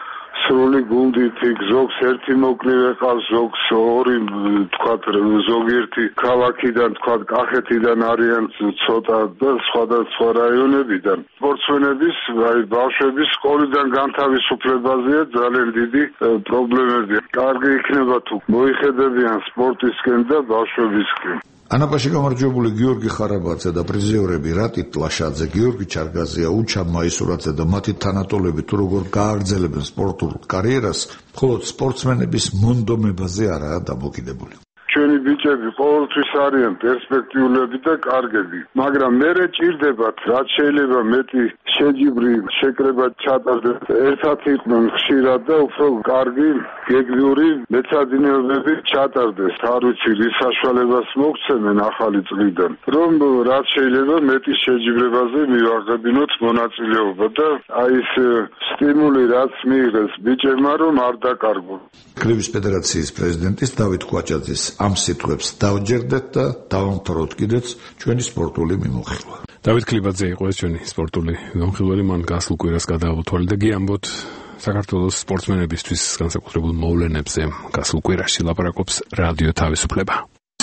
სრული გუნდით, ზოგს ერთი მოკრივე ყავს, ზოგს ორი, თქვათ ზოგიერთი ქალაქიდან, თქვათ კახეთიდან არიან ცოტა და სხვადასხვა რაიონებიდან. სპორტსმენების, აი ბავშვების სკოლიდან განთავისუფლებაზეა ძალიან დიდი პრობლემები. კარგი იქნება თუ მოიხედებიან სპორტისკენ და ბავშვებისკენ. ანაპაში გამარჯვებული გიორგი ხარაბაძე და პრიზიორები რატი ტლაშაძე, გიორგი ჩარგაზია, უჩა მაისურაძე და მათი თანატოლები თუ როგორ გააგრძელებენ სპორტულ კარიერას, მხოლოდ სპორტსმენების მონდომებაზე არაა დამოკიდებული. ჩვენი ბიჭები ყოველთვის არიან პერსპექტიულები და კარგები, მაგრამ მერე ჭირდებათ, რაც შეიძლება მეტი შეჯიბრი შეკრება ჩატარდეს. ერთად იყვნენ ხშირად და უფრო კარგი გეგმიური მეცადინეობები ჩატარდეს. არ ვიცი, რის საშუალებას მოგცემენ ახალი წლიდან, რომ რაც შეიძლება მეტი შეჯიბრებაზე მივაღებინოთ მონაწილეობა და აი ეს სტიმული რაც მიიღეს ბიჭებმა, რომ არ დაკარგონ. კრივის ფედერაციის პრეზიდენტის დავით კვაჭაძის ამ სიტყვებს დავჯერდეთ და დავამთავროთ კიდეც ჩვენი სპორტული მიმოხილვა. დავით ხლიბაძე იყო ეს ჩვენი სპორტული მიმოხილველი, მან გასულ კვირას გადაავთვალე და გიამბოთ საქართველოს სპორტსმენებისთვის განსაკუთრებულ მოვლენებზე. გასულ კვირაში ლაპარაკობს რადიო თავისუფლება.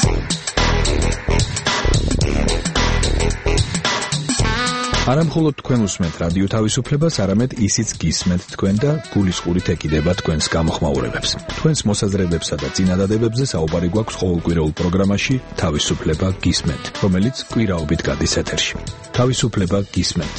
არა მხოლოდ თქვენ უსმენთ რადიო თავისუფლებას, არამედ ისიც გისმენთ თქვენ და გულისყურით ეკიდება თქვენს გამოხმაურებებს. თქვენს მოსაზრებებსა და წინადადებებზე საუბარი გვაქვს ყოველკვირეულ პროგრამაში თავისუფლება გისმენთ, რომელიც კვირაობით გადის ეთერში. თავისუფლება გისმენთ.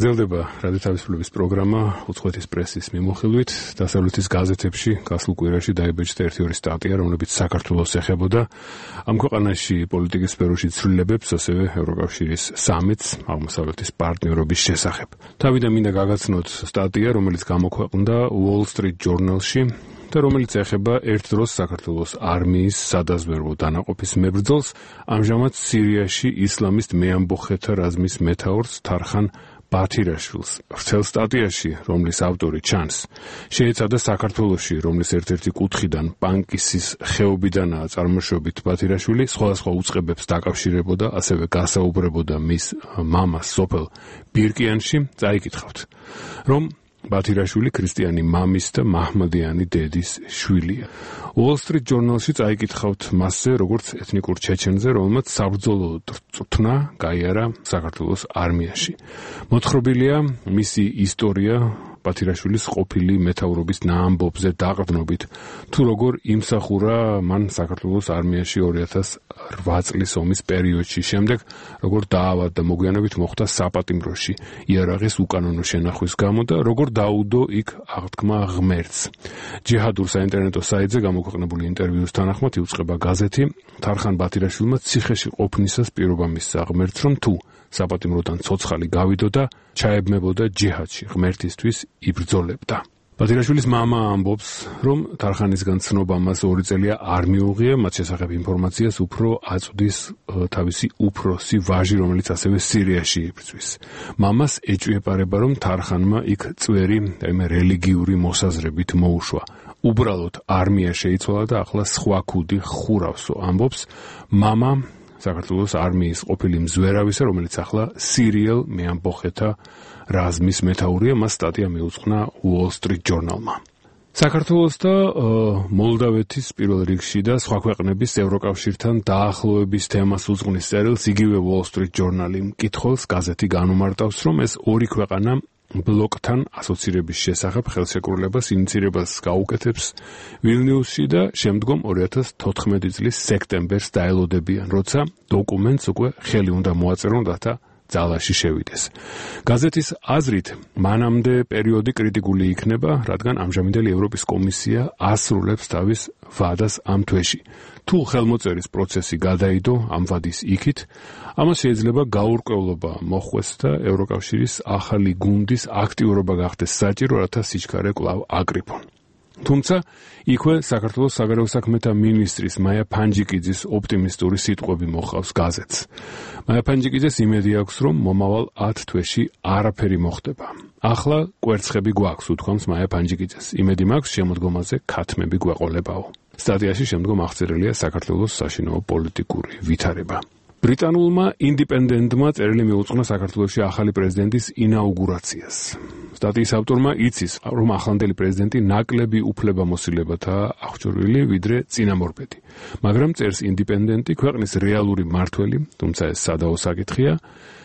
გრძელდება რადიო თავისუფლების პროგრამა უცხოეთის პრესის მიმოხილვით. დასავლეთის გაზეთებში გასულ კვირაში დაიბეჭდა ერთი ორი სტატია, რომლებიც საქართველოს ეხებოდა ამ ქვეყანაში პოლიტიკის სფეროში ცვლილებებს, ასევე ევროკავშირის სამიტს, აღმოსავლეთის პარტნიორობის შესახებ. თავიდან მინდა გაგაცნოთ სტატია, რომელიც გამოქვეყნდა Wall Street Journal-ში და რომელიც ეხება ერთ დროს საქართველოს არმიის სადაზვერვო დანაყოფის მებრძოლს, ამჟამად სირიაში ისლამისტ მეამბოხეთა რაზმის მეთაურს თარხან ბათირაშვილს. ვრცელ სტატიაში, რომლის ავტორი ჩანს, შეეცადა საქართველოში, რომლის ერთ-ერთი კუთხიდან პანკისის ხეობიდანაა წარმოშობით ბათირაშვილი, სხვადასხვა უწყებებს დაკავშირებოდა, ასევე გასაუბრებოდა მის მამას სოფელ ბირკიანში, წაიკითხავთ, რომ ბათირაშვილი ქრისტიანი მამის და მაჰმადიანი დედის შვილია. Wall Street Journal-ში წაიკითხავთ მასზე, როგორც ეთნიკურ ჩეჩენზე, რომელმაც საბრძოლო წვრთნა გაიარა საქართველოს არმიაში. მოთხრობილია მისი ისტორია ბათირაშვილის ყოფილი მეთაურობის ნაამბობზე დაყრდნობით, თუ როგორ იმსახურა მან საქართველოს არმიაში ორი ათას რვა წლის ომის პერიოდში, შემდეგ როგორ დაავადდა, მოგვიანებით მოხვდა საპატიმროში იარაღის უკანონო შენახვის გამო და როგორ დაუდო იქ აღთქმა ღმერთს. ჯიჰადურ საინტერნეტო საიტზე გამოქვეყნებული ინტერვიუს თანახმად იუწყება გაზეთი, თარხან ბათირაშვილმა ციხეში ყოფნისას პირობა მისცა ღმერთს, რომ თუ საპატიმროდან ცოცხალი გავიდო და ჩაებმებოდა ჯიჰადში, ღმერთისთვის იბრძოლებდა. ბათირაშვილის მამა ამბობს, რომ თარხანისგან ცნობა მას ორი წელია არ მიუღია, მათ შესახებ ინფორმაციას უფრო აწვდის თავისი უფროსი ვაჟი, რომელიც ასევე სირიაში იბრძვის. მამას ეჭვიეპარება, რომ თარხანმა იქ წვერი, რაიმე რელიგიური მოსაზრებით მოუშვა. უბრალოდ არმია შეიცვალა და ახლა სხვა ქუდი ხურავსო, ამბობს მამა საქართველოს არმიის ყოფილი მზვერავისა, რომელიც ახლა სირიელ მეამბოხეთა რაზმის მეთაურია, მას სტატია მიუძღვნა Wall Street Journal-მა. საქართველოს და მოლდავეთის პირველ რიგში და სხვა ქვეყნების ევროკავშირთან დაახლოების თემას უძღვნის წერილს იგივე Wall Street Journal-ი მკითხველს გაზეთი განუმარტავს, რომ ეს ორი ქვეყანა ბლოკთან ასოცირების შესახებ ხელშეკრულებას ინიცირებას გაუკეთებს ვილნიუსში და შემდგომ ორი ათას თოთხმეტი წლის სექტემბერს დაელოდებიან, როცა დოკუმენტს უკვე ხელი უნდა მოაწერონ, რათა ძალაში შევიდეს. გაზეთის აზრით, მანამდე პერიოდი კრიტიკული იქნება, რადგან ამჟამინდელი ევროპის კომისია ასრულებს თავის ვადას ამ თვეში. თუ ხელმოწერის პროცესი გადაიდო ამ ვადის იქით, ამას შეიძლება გაურკვევლობა მოხვდეს და ევროკავშირის ახალი გუნდის აქტიურობა გახდეს საჭირო, რათა სიჩქარე კვლავ აკრიფონ. თუმცა, იქვე საქართველოს საგარეო საქმეთა მინისტრის მაია ფანჯიკიძის ოპტიმისტური სიტყვები მოჰყავს გაზეთს. მაია ფანჯიკიძეს იმედი აქვს, რომ მომავალ ათ თვეში არაფერი მოხდება. ახლა კვერცხები გვაქვს, უთქვამს მაია ფანჯიკიძეს. იმედი მაქვს, შემოდგომაზე ქათმები გვეყოლებაო. სტატიაში შემდგომ აღწერილია საქართველოს საშინაო პოლიტიკური ვითარება. ბრიტანულმა ინდიპენდენტმა წერილი მიუძღვნა საქართველოში ახალი პრეზიდენტის ინაუგურაციას. სტატიის ავტორმა იცის, რომ ახლანდელი პრეზიდენტი ნაკლები უფლებამოსილებათაა აღჭურვილი, ვიდრე წინამორბედი. მაგრამ წერს ინდიპენდენტი, ქვეყნის რეალური მმართველი, თუმცა ეს სადაო საკითხია,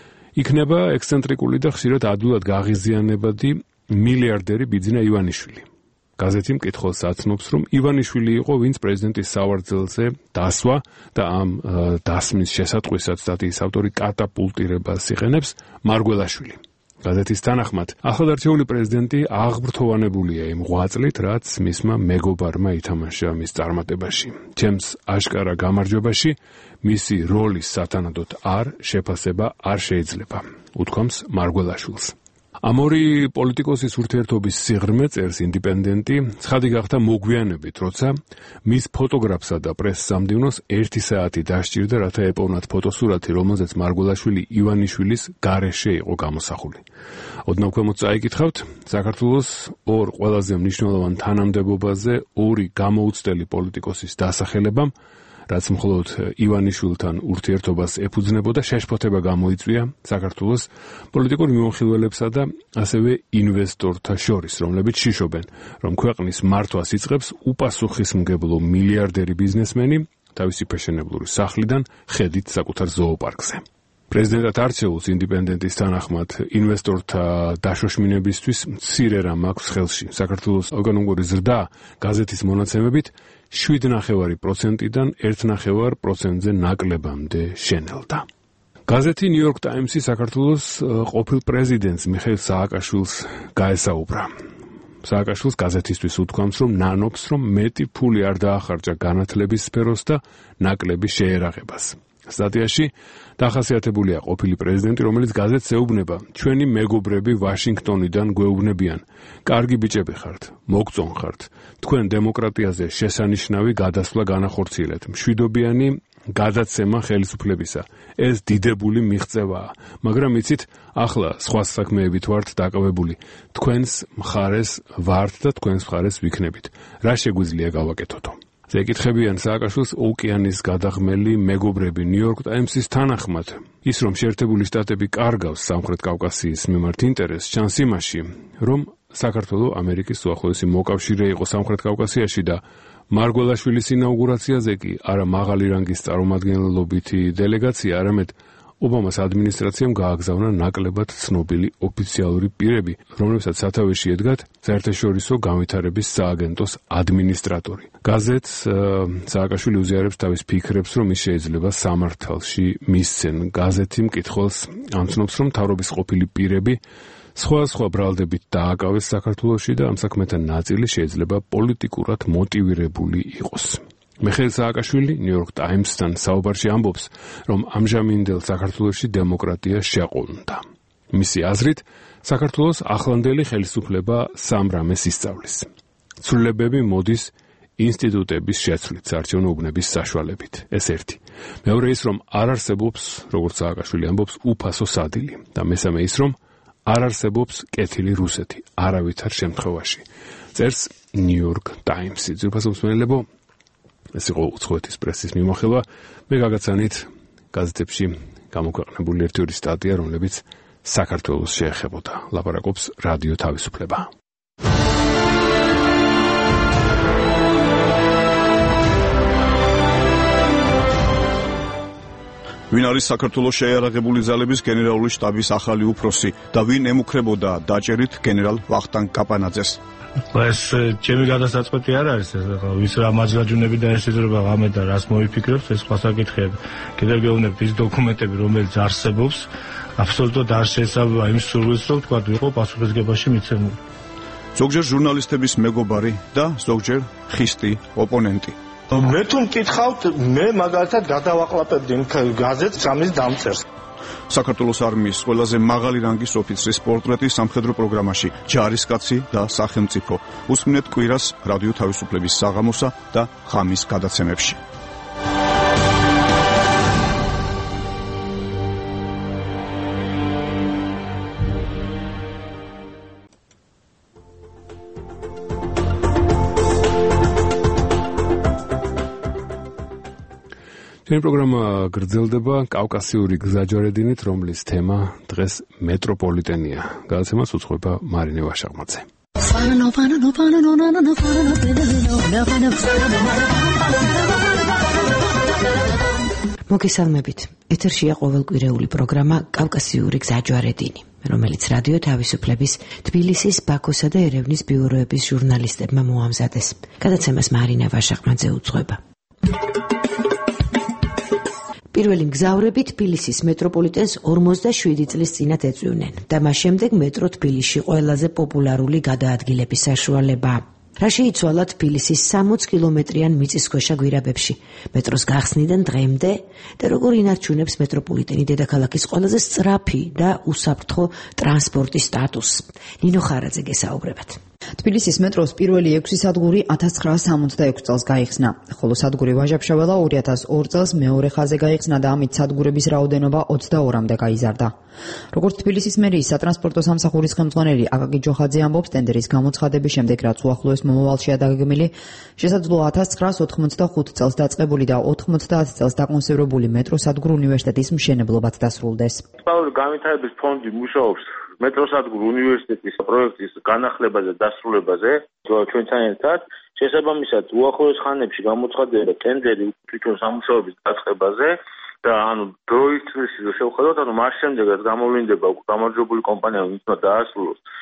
იქნება ექსცენტრიკული და ხშირად ადვილად გაღიზიანებადი მილიარდერი ბიძინა ივანიშვილი. გაზეთი მკითხველს აცნობს, რომ ივანიშვილი იყო, ვინც პრეზიდენტის სავარძელზე დასვა და ამ დასმის შესატყვისაც სტატიის ავტორი კატაპულტირებას იყენებს მარგველაშვილი. გაზეთის თანახმად, ახლადარჩეული პრეზიდენტი აღბრთოვანებულია იმ ღვაწლით, რაც მისმა მეგობარმა ითამაშა მის წარმატებაში. ჩემს აშკარა გამარჯვებაში მისი როლის სათანადოდ არ შეფასება არ შეიძლება, უთქვამს მარგველაშვილს. ამ ორი პოლიტიკოსის ურთიერთობის სიღრმე, წერს ინდიპენდენტი, ცხადი გახდა მოგვიანებით, როცა მის ფოტოგრაფსა და პრეს-სამდივნოს ერთი საათი დასჭირდა, რათა ეპოვნათ ფოტოსურათი, რომელზეც მარგველაშვილი ივანიშვილის გარეშე იყო გამოსახული. ოდნავ ქვემოთ წაიკითხავთ, საქართველოს ორ ყველაზე მნიშვნელოვან თანამდებობაზე ორი გამოუცდელი პოლიტიკოსის დასახელებამ, რაც მხოლოდ ივანიშვილთან ურთიერთობას ეფუძნებოდა, შეშფოთება გამოიწვია საქართველოს პოლიტიკურ მიმოხილველებსა და ასევე ინვესტორთა შორის, რომლებიც შიშობენ, რომ ქვეყნის მართვას იწყებს უპასუხისმგებლო მილიარდერი ბიზნესმენი თავისი ფეშენებლური სახლიდან ხედით საკუთარ ზოოპარკზე. პრეზიდენტად არჩეულს ინდიპენდენტის თანახმად ინვესტორთა დაშოშმინებისთვის მცირე რამ აქვს ხელში. საქართველოს ეკონომიკური ზრდა გაზეთის მონაცემებით შვიდ ნახევარი პროცენტიდან ერთ ნახევარ პროცენტზე ნაკლებამდე შენელდა. გაზეთი New York Times-ი საქართველოს ყოფილ პრეზიდენტს მიხეილ სააკაშვილს გაესაუბრა. სააკაშვილს გაზეთისთვის უთქვამს, რომ ნანობს, რომ მეტი ფული არ დაახარჯა განათლების სფეროს და ნაკლები შეერაღებას. სტატიაში დახასიათებულია ყოფილი პრეზიდენტი, რომელიც გაზეთს ეუბნება: ჩვენი მეგობრები ვაშინგტონიდან გვეუბნებიან, კარგი ბიჭები ხართ, მოგწონ ხართ, თქვენ დემოკრატიაზე შესანიშნავი გადასვლა განახორციელეთ, მშვიდობიანი გადაცემა ხელისუფლებისა. ეს დიდებული მიღწევაა, მაგრამ იცით, ახლა სხვა საქმეებით ვართ დაკავებული. თქვენს მხარეს ვართ და თქვენს მხარეს ვიქნებით. რა შეგვიძლია გავაკეთოთო? ზეკითხებიან სააკაშვილს ოკეანის გადაღმელი მეგობრები New York Times-ის თანახმად. ის რომ შეერთებული შტატები კარგავს სამხრეთ კავკასიის მიმართ ინტერესს, ჩანს იმაში, რომ საქართველო ამერიკის უახლოესი მოკავშირე იყო სამხრეთ კავკასიაში და მარგველაშვილის ინაუგურაციაზე კი არა მაღალი რანგის წარმომადგენლობითი დელეგაცია, არამედ ობამას ადმინისტრაციამ გააგზავნა ნაკლებად ცნობილი ოფიციალური პირები, რომლებსაც სათავეში ედგათ საერთაშორისო განვითარების სააგენტოს ადმინისტრატორი. გაზეთს სააკაშვილი უზიარებს თავის ფიქრებს, რომ ის შეიძლება სამართალში მისცენ. გაზეთი მკითხველს ამცნობს, რომ მთავრობის ყოფილი პირები სხვა სხვა ბრალდებით დააკავეს საქართველოში და ამ საქმეთა ნაწილი შეიძლება პოლიტიკურად მოტივირებული იყოს. მიხეილ სააკაშვილი New York Times-თან საუბარში ამბობს, რომ ამჟამინდელ საქართველოში დემოკრატია შეყოლნდა. მისი აზრით, საქართველოს ახლანდელი ხელისუფლება სამ რამეს ისწავლის. ცვლილებები მოდის ინსტიტუტების შეცვლით, საარჩევნო უბნების საშუალებით. ეს ერთი. მეორე ის, რომ არ არსებობს, როგორც სააკაშვილი ამბობს, უფასო სადილი და მესამე ის, რომ არ არსებობს კეთილი რუსეთი არავითარ შემთხვევაში. წერს New York Times-ი. ძვირფასო მსმენელებო, ეს იყო უცხოეთის პრესის მიმოხილვა. მე გაგაცანით გაზეთებში გამოქვეყნებული ერთი ორი სტატია, რომლებიც საქართველოს შეეხებოდა. ლაპარაკობს რადიო თავისუფლება. ვინ არის საქართველოს შეიარაღებული ძალების გენერალური შტაბის ახალი უფროსი და ვინ ემუქრებოდა დაჭერით გენერალ ვახტანგ კაპანაძეს? ეს ჩემი გადასაწყვეტი არ არის, ეს ახლა ვის რა მაჯგაჯუნები და ეს იზრება ღამე და რას მოიფიქრებს, ეს სხვა საკითხია. კიდევ გეუბნებთ ის დოკუმენტები, რომელიც არსებობს, აბსოლუტურად არ შეესაბამება იმ სურვილს, რომ თქვა ვიყო პასუხისგებაში მიცემული. ზოგჯერ ჟურნალისტების მეგობარი და ზოგჯერ ხისტი ოპონენტი. მე თუ მკითხავთ, მე მაგალითად გადავაყლაპებდი გაზეთს ამის დამწერს. საქართველოს არმიის ყველაზე მაღალი რანგის ოფიცრის პორტრეტი სამხედრო პროგრამაში ჯარისკაცი და სახელმწიფო. უსმინეთ კვირას რადიო თავისუფლების საღამოსა და ღამის გადაცემებში. ჩვენი პროგრამა გრძელდება კავკასიური გზაჯვარედინით, რომლის თემა დღეს მეტროპოლიტენია. გადაცემას უძღვება მარინე ვაშაღმაძე. მოგესალმებით. ეთერშია ყოველკვირეული პროგრამა კავკასიური გზაჯვარედინი, რომელიც რადიო თავისუფლების თბილისის, ბაქოსა და ერევნის ბიუროების ჟურნალისტებმა მოამზადეს. გადაცემას მარინე ვაშაღმაძე უძღვება. პირველი მგზავრები თბილისის მეტროპოლიტენს ორმოცდაშვიდი წლის წინათ ეწვივნენ და მას შემდეგ მეტრო თბილისში ყველაზე პოპულარული გადაადგილების საშუალებაა. რა შეიცვალა თბილისის სამოც კილომეტრიან მიწისქვეშა გვირაბებში მეტროს გახსნიდან დღემდე და როგორ ინარჩუნებს მეტროპოლიტენი დედაქალაქის ყველაზე სწრაფი და უსაფრთხო ტრანსპორტის სტატუსს. ნინო ხარაძე გესაუბრებათ. თბილისის მეტროს პირველი ექვსი სადგური ათას ცხრაასა სამოცდაექვსი წელს გაიხსნა, ხოლო სადგური ვაჟა-ფშაველა ორი ათას ორი წელს მეორე ხაზზე გაიხსნა და ამით სადგურების რაოდენობა ოცდაორამდე გაიზარდა. როგორც თბილისის მერიის სატრანსპორტო სამსახურის ხელმძღვანელი აკაკი ჯოხაძე ამბობს, ტენდერის გამოცხადების შემდეგ, რაც უახლოეს მომავალშია დაგეგმილი, შესაძლოა ათას ცხრაასა ოცდახუთი წელს დაწყებული და ოთხმოცდაათი წელს დაკონსერვებული მეტროს სადგურ უნივერსიტეტის მშენებლობაც დასრულდეს. სწავლების განვითარების ფონდი მუშაობს მეტროსადგურ უნივერსიტეტის პროექტის განახლებაზე და დასრულებაზე ჩვენთან ერთად. შესაბამისად, უახლოეს ხანებში გამოცხადდება ტენდერი თვითონ სამუშაოების დაწყებაზე და ანუ დროის წესით შევხედოთ, ანუ მას შემდეგ რაც გამოვლინდება გამარჯვებული კომპანია უნდა დაასრულოს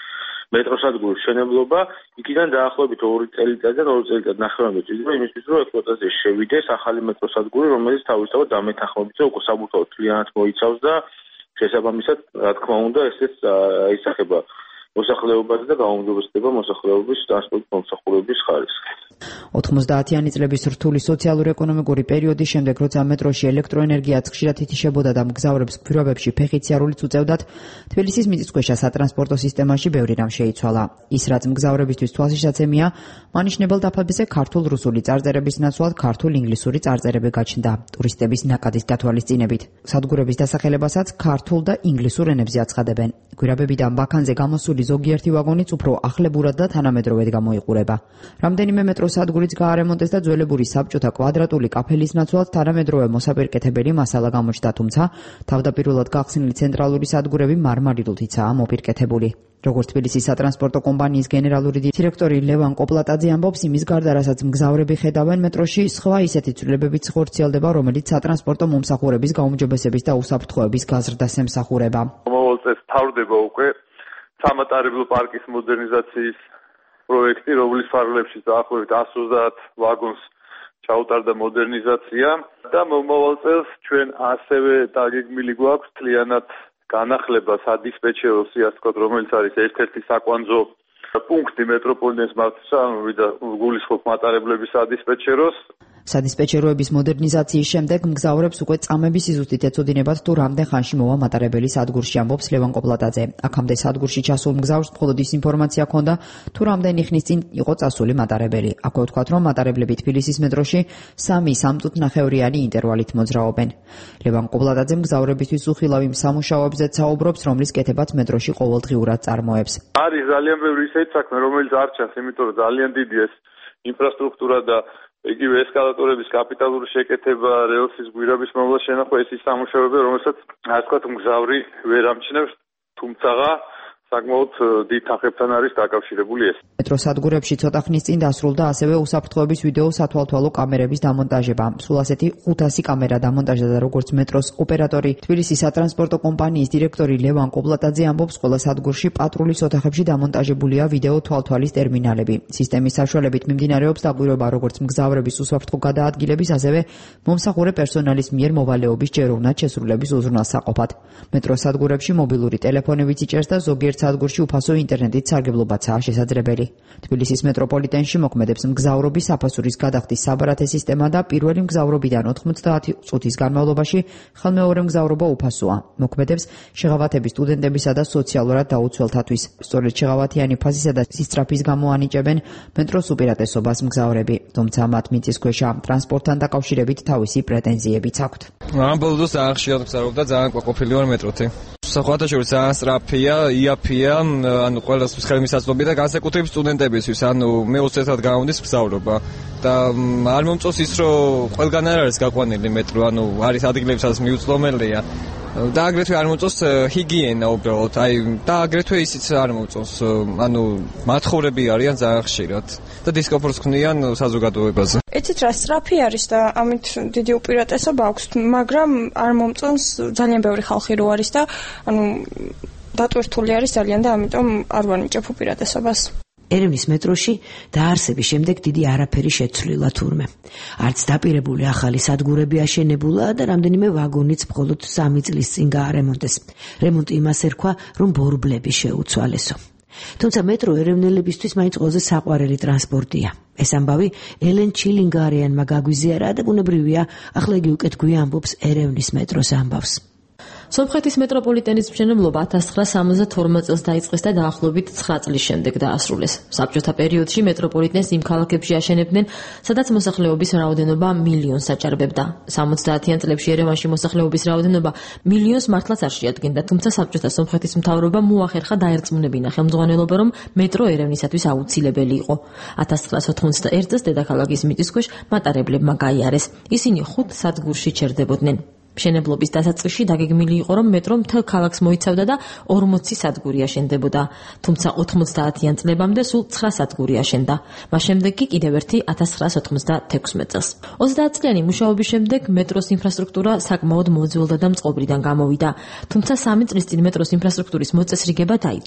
მეტროსადგურის მშენებლობა იქიდან დაახლოებით ორი წელიწადიდან ორი წელიწად ნახევარამდე ჭირდება იმისთვის, რომ ექსპლუატაციაში შევიდეს ახალი მეტროსადგური, რომელიც თავისთავად დამეთანხმებით უკვე საბუთაოდ მთლიანად მოიცავს და შესაბამისად, რა თქმა უნდა, ესეც აისახება მოსახლეობაზე და გაუმჯობესდება მოსახლეობის ტრანსპორტ მომსახურების ხარისხი. ოთხმოცდაათიანი წლების რთული სოციალურ-ეკონომიკური პერიოდის შემდეგ, როცა მეტროში ელექტროენერგიაც ხშირად ითიშებოდა და მგზავრებს გვირაბებში ფეხით სიარულიც უწევდათ, თბილისის მიწისქვეშა სატრანსპორტო სისტემაში ბევრი რამ შეიცვალა. ის, რაც მგზავრებისთვის თვალშისაცემია, მანიშნებელ დაფებზე ქართულ-რუსული წარწერების ნაცვლად ქართულ-ინგლისური წარწერები გაჩნდა, ტურისტების ნაკადის გათვალისწინებით. სადგურების დასახელებასაც ქართულ და ინგლისურ ენებზე აცხადებენ. გვირაბებიდან ბაქანზე გამოსული ზოგიერთი ვაგონიც უფრო ახლებურად და თანამედროვედ გამოიყურება. რამდენიმე მეტროსადგურიც გაარემონტეს და ძველებური საბჭოთა კვადრატული კაფელის ნაცვლად თანამედროვე მოსაპირკეთებელი მასალა გამოჩნდა, თუმცა თავდაპირველად გახსნილი ცენტრალური სადგურები მარმარილოთიცაა მოპირკეთებული. როგორც თბილისის სატრანსპორტო კომპანიის გენერალური დირექტორი ლევან კოპლატაძე ამბობს, იმის გარდა, რასაც მგზავრები ხედავენ მეტროში, სხვა ისეთი ცვლილებებიც ხორციელდება, რომელიც სატრანსპორტო მომსახურების გაუმჯობესების და უსაფრთხოების გაზრდას ემსახურება. მომავალ წელს თავდება უკვე სამატარებლო პარკის მოდერნიზაციის პროექტი, რომლის ფარგლებში დაახლოებით εκατს ოცდაათ ვაგონს ჩაუტარდა მოდერნიზაცია და მომავალ წელს ჩვენ ასევე დაგეგმილი გვაქვს მთლიანად განახლება სადისპეჩერო სიასტკოდ, რომელიც არის ერთ-ერთი საკვანძო პუნქტი მეტროპოლიტენის მარცხნივ, ანუ ვიდა გულისხმობ მატარებლების სადისპეჩეროს. სადისპეჩეროების მოდერნიზაციის შემდეგ მგზავრებს უკვე წამების სიზუსტით ეცოდინებათ თუ რამდენ ხანში მოვა მატარებელი სადგურში, ამბობს ლევან კოპლატაძე. აქამდე სადგურში ჩასულ მგზავრს მხოლოდ ის ინფორმაცია ჰქონდა თუ რამდენი ხნის წინ იყო წასული მატარებელი. აქვე ვთქვათ, რომ მატარებლები თბილისის მეტროში სამი სამწუთნახევრიანი ინტერვალით მოძრაობენ. ლევან კოპლატაძე მგზავრებისთვის უხილავი სამუშაოებზეც საუბრობს, რომლის კეთებაც მეტროში ყოველდღიურად წარმოებს. არის ძალიან ბევრი ისეთი საქმე, რომელიც არ ჩანს, იმიტომ რომ ძალიან დიდი ეს ინფრასტრუქტურა და იგივე ესკალატორების კაპიტალური შეკეთება, რელსის გვირაბის მომავალ შენახვა, ეს ის სამუშაოები, რომელსაც ასე ვთქვათ, მგზავრი ვერ ამჩნევს, თუმცა საკმაოდ დიდ თანხებთან არის დაკავშირებული ეს. მეტროსადგურებში ცოტა ხნის წინ დასრულდა ასევე უსაფრთხოების ვიდეო სათვალთვალო კამერების დამონტაჟება. სულ ასეთი ხუთასი კამერა დამონტაჟდა და როგორც მეტროს ოპერატორი, თბილისის სატრანსპორტო კომპანიის დირექტორი ლევან კოპლატაძე ამბობს, ყველა სადგურში პატრულის ოთახებში დამონტაჟებულია ვიდეო თვალთვალის ტერმინალები. სისტემის საშუალებით მიმდინარეობს დაკვირვება როგორც მგზავრების უსაფრთხო გადაადგილების, ასევე მომსახურე პერსონალის მიერ მოვალეობის ჯეროვნად შესრულების უზრუნველს საყოფად. მეტროსადგურებში მობილური ტელეფონებიც იჭერს და ზოგიერთ სადგურში უფასო ინტერნეტით სარგებლობაცაა შესაძლებელი. თბილისის მეტროპოლიტენში მოქმედებს მგზავრობის საფასურის გადახდის საბარათე სისტემა და პირველი მგზავრობიდან ოთხმოცდაათი წუთის განმავლობაში ხელმეორე მგზავრობა უფასოა. მოქმედებს შეღავათების სტუდენტებისა და სოციალურად დაუცველთათვის. სწორედ შეღავათიანი ფაზისა და სისწრაფის გამო ანიჭებენ მეტროს უპირატესობას მგზავრები, თუმცა მათ მიწისქვეშა ტრანსპორტთან დაკავშირებით თავისი პრეტენზიებიც აქვთ. ამ ბოლო დროს ძალიან ხშირად ვგზავრობ და ძალიან კვაკოფილი ვარ მეტროთი. სხვათაშორის ძალიან სწრაფია, იაფია, ანუ ყველას ხელმისაწვდომი და განსაკუთრებით სტუდენტებისთვის, ანუ მე ოცდაათად გამომდის მგზავრობა და არ მომწონს ის, რომ ყველგან არ არის გაყვანილი მეტრო, ანუ არის ადგილები, სადაც მიუწვდომელია და აგრეთვე არ მომწონს ჰიგიენა უბრალოდ, აი და აგრეთვე ისიც არ მომწონს, ანუ მათხოვრები არიან ძალიან ხშირად და დისკომფორტს ქმნიან საზოგადოებაზე. ეცეთ რა სწრაფი არის და ამით დიდი უპირატესობა აქვს, მაგრამ არ მომწონს ძალიან ბევრი ხალხი რო არის და ანუ დატვირთული არის ძალიან და ამიტომ არ ვანიჭებ უპირატესობას. ერევნის მეტროში დაარსების შემდეგ დიდი არაფერი შეცვლილა თურმე. არც დაპირებული ახალი სადგურები აშენებულა და რამდენიმე ვაგონიც მხოლოდ სამი წლის წინ გაარემონტეს. რემონტი იმას ერქვა, რომ ბორბლები შეუცვალესო. თუმცა მეტრო ერევნელებისთვის მაინც ყველაზე საყვარელი ტრანსპორტია. ეს ამბავი ელენ ჩილინგარიანმა გაგვიზიარა და ბუნებრივია, ახლა იგი უკეთ გვიამბობს ერევნის მეტროს ამბავს. სომხეთის მეტროპოლიტენის მშენებლობა ათას ცხრაასა სამოცდათორმეტ წელს დაიწყეს და დაახლოებით ცხრა წლის შემდეგ დაასრულეს. საბჭოთა პერიოდში მეტროპოლიტენს იმ ქალაქებში აშენებდნენ, სადაც მოსახლეობის რაოდენობა მილიონს აჭარბებდა. სამოცდაათიან წლებში ერევანში მოსახლეობის რაოდენობა მილიონს მართლაც არ შეადგენდა, თუმცა საბჭოთა სომხეთის მთავრობამ მოახერხა დაერწმუნებინა ხელმძღვანელობა, რომ მეტრო ერევნისათვის აუცილებელი იყო. ათას ცხრაასა ოთხმოცდაერთ წელს დედაქალაქის მიწისქვეშ მატარებლებმა გაიარეს. ისინი ხუთ სადგურში ჩერდებოდნენ. მშენებლობის დასაწყისში დაგეგმილი იყო, რომ მეტრო მთელ ქალაქს მოიცავდა და ორმოცი სადგური აშენდებოდა, თუმცა ოთხმოცდაათიან წლებამდე სულ ცხრა სადგური აშენდა. მას შემდეგ კი კიდევ ერთი ათას ცხრაასა ოცდათექვსმეტ წელს. ოცდაათწლიანი მუშაობის შემდეგ მეტროს ინფრასტრუქტურა საკმაოდ მოძველდა და მწყობრიდან გამოვიდა, თუმცა სამი წლის წინ მეტროს ინფრასტრუქტურის მოწესრიგება დაიწყო.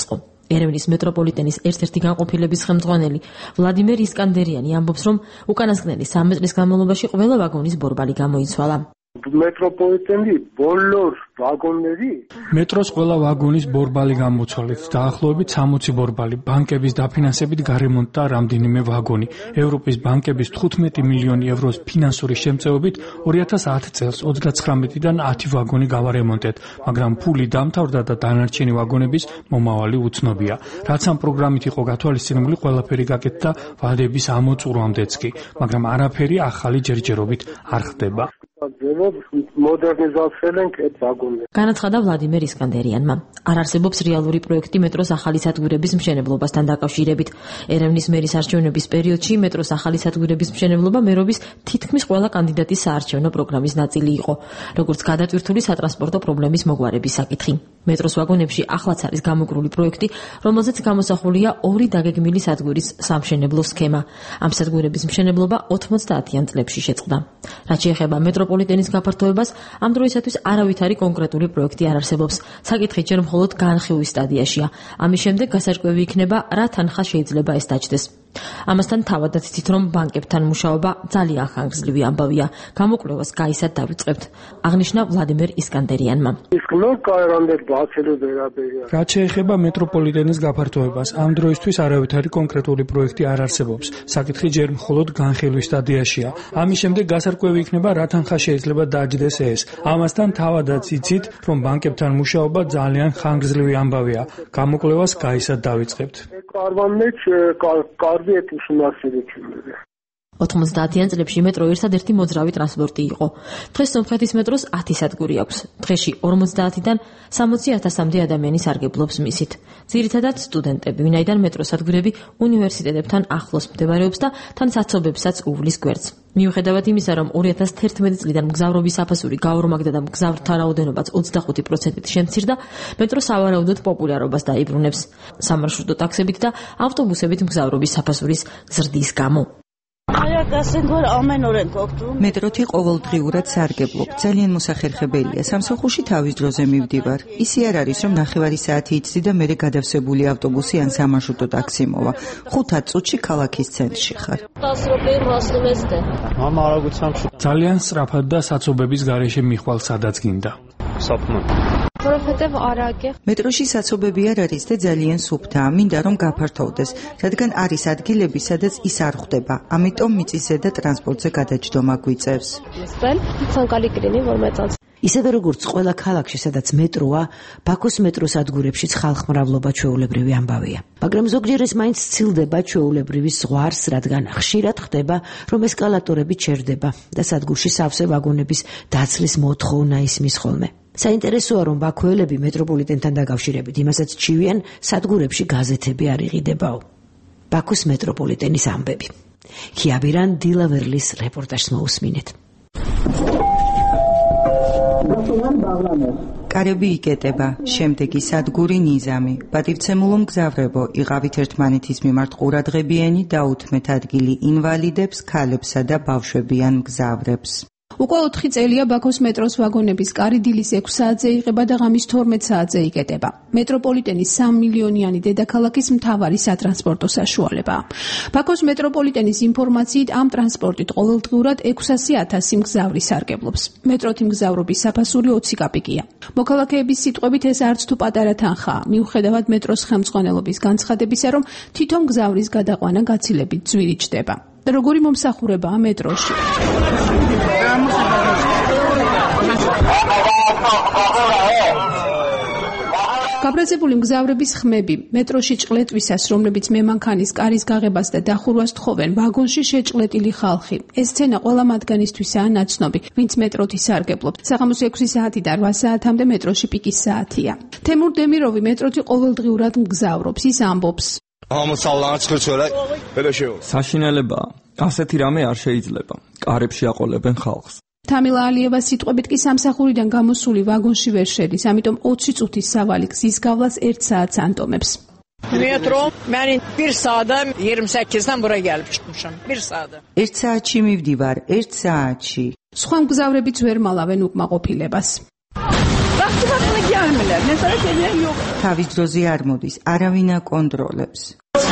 ერევნის მეტროპოლიტენის ერთ-ერთი განყოფილების ხელმძღვანელი ვლადიმერ ისკანდერიანი ამბობს, რომ უკანასკნელი სამი წლის განმავლობაში ყველა ვაგონის ბორბალი გამოიცვალა. მეტროპოლიტენი ბოლოს ვაგონები მეტროს ყველა ვაგონის ბორბალი გამოცვალეთ, დაახლოებით სამოცი ბორბალი, ბანკების დაფინანსებით გარემონტ და რამდენიმე ვაგონი. ევროპის ბანკების თხუთმეტი მილიონი ევროს ფინანსური შემწეობით ორი ათას ათი წელს ოცდაცხრამეტიდან ათი ვაგონი გავარემონტეთ, მაგრამ ფული დამთავრდა და დანარჩენი ვაგონების მომავალი უცნობია. რაც ამ პროგრამით იყო გათვალისწინებული, ყველაფერი გაკეთდა ვადების ამოწურვამდეც კი, მაგრამ არაფერი ახალი ჯერჯერობით არ ხდება. განაცხადა ვლადიმერ ისკანდერიანმა. არ არსებობს რეალური პროექტი მეტროს ახალი სადგურების მშენებლობასთან დაკავშირებით. ერევნის მერის არჩევნების პერიოდში მეტროს ახალი სადგურების მშენებლობა მერობის თითქმის ყველა კანდიდატის საარჩევნო პროგრამის ნაწილი იყო, როგორც გადატვირთული სატრანსპორტო პრობლემის მოგვარების საკითხი. მეტროს ვაგონებში ახლაც არის გამოკრული პროექტი, რომელზეც გამოსახულია ორი დაგეგმილი სადგურის სამშენებლო სქემა. ამ სადგურების მშენებლობა ოთხმოცდაათიან წლებში შეწყდა. რაც შეეხება მეტროპოლიტენის გაფართოებას, ამ დროისათვის არავითარი კონკრეტული პროექტი არ არსებობს. საკითხი ჯერ მხოლოდ განხილვის სტადიაშია. ამის შემდეგ გასარკვევი იქნება, რა თანხა შეიძლება ეს დაჯდეს. ამასთან თავადაც იცით, რომ ბანკებთან მუშაობა ძალიან ხანგრძლივი ამბავია. გამოკვლევას გაისად დავიწყებთ, აღნიშნა ვლადიმერ ისკანდერიანმა. რაც შეეხება მეტროპოლიტენის გაფართოებას, ამ დროისთვის არავითარი კონკრეტული პროექტი არ არსებობს. საკითხი ჯერ მხოლოდ განხილვის სტადიაშია. ამის შემდეგ გასარკვევი იქნება, რა თანხა შეიძლება დაჯდეს ეს. ამასთან თავადაც იცით, რომ ბანკებთან მუშაობა ძალიან ხანგრძლივი ამბავია. გამოკვლევას გაისად დავიწყებთ. ოთხმოცდაათიან წლებში მეტრო ერთადერთი მოძრავი ტრანსპორტი იყო. დღეს სომხეთის მეტროს ათი სადგური აქვს. დღეში ორმოცდაათიდან სამოცი ათასამდე ადამიანი სარგებლობს მისით. ძირითადად სტუდენტები, ვინაიდან მეტროს სადგურები უნივერსიტეტებთან ახლოს მდებარეობს და თან საცობებსაც უვლის გვერდს. მიუხედავად იმისა, რომ ორი ათას თერთმეტი წლიდან მგზავრობის საფასური გაორმაგდა და მგზავრთა რაოდენობაც ოცდახუთი პროცენტით შემცირდა, მეტრო სავარაუდოდ პოპულარობას დაიბრუნებს სამარშრუტო ტაქსებით და ავტობუსებით მგზავრობის საფასურის ზრდის გამო. მეტროთი ყოველდღიურად სარგებლობ, ძალიან მოსახერხებელია. სამსახურში თავის დროზე მივდივარ. ისე არ არის, რომ ნახევარი საათი იცდი და მერე გადავსებული ავტობუსი ან სამარშრუტო ტაქსი მოვა. ხუთ წუთში ქალაქის ცენტრში ხარ. ძალიან სწრაფად და საცობების გარეშე მიხვალ სადაც გინდა. მეტროში საცობები არ არის და ძალიან სუფთაა, მინდა რომ გაფართოვდეს, რადგან არის ადგილები, სადაც ის არ ხვდება, ამიტომ მიწისზე და ტრანსპორტზე გადაჯდომა გვიწევს. ისევე როგორც ყველა ქალაქში, სადაც მეტროა, ბაქოს მეტროს ადგურებშიც ხალხმრავლობა ჩვეულებრივი ამბავია. მაგრამ ზოგჯერ ეს მაინც სცილდება ჩვეულებრივი ზღვარს, რადგან ხშირად ხდება, რომ ესკალატორები ჩერდება და სადგურში სავსე ვაგონების დაცლის მოთხოვნა ისმის ხოლმე. საინტერესოა, რომ ბაქოელები მეტროპოლიტენთან დაკავშირებით იმასაც ჩივიან, სადგურებში გაზეთები არ იყიდებაო. ბაქოს მეტროპოლიტენის ამბები. ხიაბირან დილავერლის რეპორტაჟს მოусმინეთ. კარები იკეტება, შემდეგი სადგური ნიზამი. პატივცემულო მგზავრებო, იყავით ერთმანეთის მიმართ ყურადღებიანი და უთმეთ ადგილი ინვალიდებს, ქალებსა და ბავშვებიან მგზავრებს. უკვე ოთხი წელია ბაქოს მეტროს ვაგონების კარი დილის ექვს საათზე იღება და ღამის თორმეტ საათზე იკეტება. მეტროპოლიტენის სამი მილიონიანი დედაქალაქის მთავარი სატრანსპორტო საშუალებაა. ბაქოს მეტროპოლიტენის ინფორმაციით ამ ტრანსპორტით ყოველდღიურად ექვსასი ათასი მგზავრი სარგებლობს. მეტროთი მგზავრობის საფასური ოცი კაპიკია. მოქალაქეების სიტყვებით ეს არც თუ პატარა თანხაა, მიუხედავად მეტროს ხელმძღვანელობის განცხადებისა, რომ თვითონ მგზავრის გადაყვანა გაცილებით ძვირი ჩდება. როგორი მომსახურებაა მეტროში? გაბრაზებული მგზავრების ხმები მეტროში ჭყლეტვისას, რომლებიც მემანქანის კარის გაღებას და დახურვას თხოვენ, ვაგონში შეჭყლეტილი ხალხი. ეს სცენა ყველა მათგანისთვისაა ნაცნობი, ვინც მეტროთი სარგებლობს. საღამოს ექვსი საათიდან რვა საათამდე მეტროში პიკის საათია. თემურ დემიროვი მეტროთი ყოველდღიურად მგზავრობს, ის ამბობს. საშინელებაა. ასეთი რამე არ შეიძლება. კარებში აყოლებენ ხალხს. თამილა ალიევას სიტყვებით კი სამსახურიდან გამოსული ვაგონში ვერ შედის, ამიტომ ოცი წუთის სავალი გზის გავლას ერთ საათს ანტომებს. Metro, mən bir saatda iyirmi səkkizdən bura gəlib çıxmışam. bir saatda. ერთ საათში მივდივარ, ერთ საათში. სხვა მგზავრებიც ვერ მალავენ უკმაყოფილებას. Vaxtı-vaxtında gəlmirlər. Nəzarət edən yox. თავის დროზე არ მოდის, არავინ აკონტროლებს.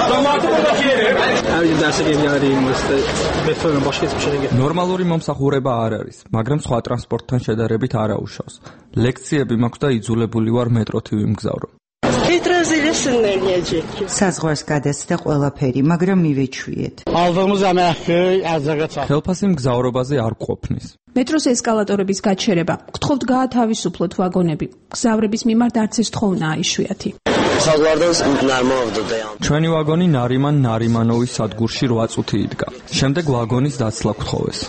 ნორმალური მომსახურება არ არის, მაგრამ სხვა ტრანსპორტთან შედარებით არ აუშავს. ლექციები მაქვს და იძულებული ვარ მეტროთი ვიმგზავრო. საზღვარს გადასცდა ყველაფერი, მაგრამ მივეჩვიეთ. ხელფასი მგზავრობაზე არ ყოფნის. მეტროს ესკალატორების გაჩერება. გთხოვთ გაათავისუფლოთ ვაგონები. გზავრების მიმართ არც ეს თხოვნა აიშვიათი. ჩვენი ვაგონი ნარიმან ნარიმანოვის სადგურში რვა წუთი იდგა. შემდეგ ვაგონის დაცლა გთხოვეს.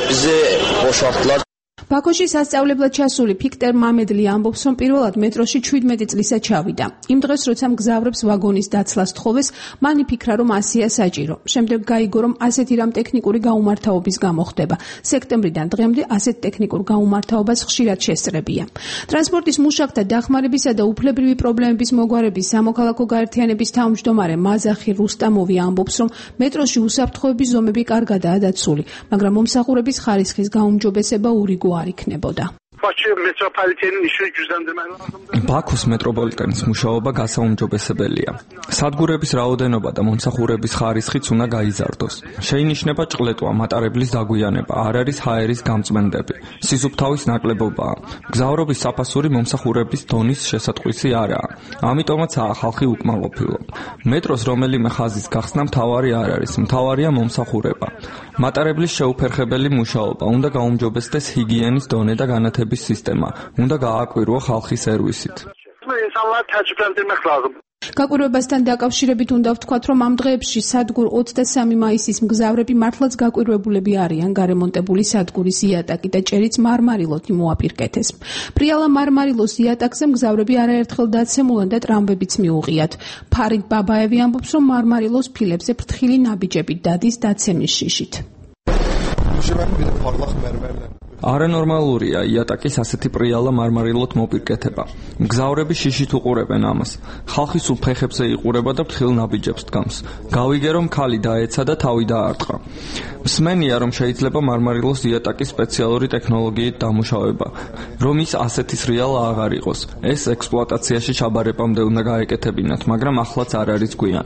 ბაქოში სასწავლებლად ჩასული ფიქტერ მამედლი ამბობს, რომ პირველად მეტროში შვიდმეტი წლისა ჩავიდა. იმ დღეს, როცა მგზავრებს ვაგონის დაცლას თხოვეს, მან იფიქრა, რომ ასია საჭირო. შემდეგ გაიგო, რომ ასეთი რამ ტექნიკური გაუმართავობის გამო ხდება. სექტემბრიდან დღემდე ასეთ ტექნიკურ გაუმართავობას ხშირად შესწრებია. ტრანსპორტის მუშაკთა დახმარებისა და უფლებრივი პრობლემების მოგვარების სამოქალაქო გაერთიანების თავმჯდომარე მაზახი რუსტამოვი ამბობს, რომ მეტროში უსაფრთხოების ზომები კარგადაა დაცული, მაგრამ მომსახურების ხარისხის გაუმჯობესება ურიგო არ იქნებოდა. ბაქოს მეტროპოლიტენის მუშაობა გასაუმჯობესებელია. სადგურების რაოდენობა და მომსახურების ხარისხიც უნდა გაიზარდოს. შეინიშნება ჭყლეტვა, მატარებლის დაგვიანება, არ არის ჰაერის გამწმენდები. სიზუფთავის ნაკლებობაა. მგზავრობის საფასური მომსახურების დონის შესატყვისი არაა. ამიტომაცაა ხალხი უკმაყოფილო. მეტროს რომელიმე ხაზის გახსნა მთავარი არ არის, მთავარია მომსახურება. მატარებლის შეუფერხებელი მუშაობა, უნდა გაუმჯობესდეს ჰიგიენის დონე და განათების სისტემა, უნდა გააკვირვა ხალხი სერვისით. გაკვირვებასთან დაკავშირებით უნდა ვთქვათ, რომ ამ დღეებში სადგურ ოცდასამი მაისის მგზავრები მართლაც გაკვირვებულები არიან გარემონტებული სადგურის იატაკი და ჭერიც მარმარილოთი მოაპირკეთეს. პრიალა მარმარილოს იატაკზე მგზავრები არაერთხელ დაცემულან და ტრამვებიც მიუღიათ. ფარიდ ბაბაევი ამბობს, რომ მარმარილოს ფილებზე ფრთხილი ნაბიჯები დადის დაცემის შიშით. არანორმალურია იატაკის ასეთი პრიალა მარმარილოთ მოპირკეთება. მგზავრები შიშით უყურებენ ამას. ხალხი სულ ფეხებზე იყურება და ფრთხილ ნაბიჯებს დგამს. გავიგე რომ ქალი დაეცა და თავი დაარტყა. მსმენია რომ შეიძლება მარმარილოს იატაკის სპეციალური ტექნოლოგიით დამუშავება, რომ ის ასეთი სრიალა აღარ იყოს. ეს ექსპლუატაციაში ჩაბარებამდე უნდა გაეკეთებინათ, მაგრამ ახლაც არ არის გვიან.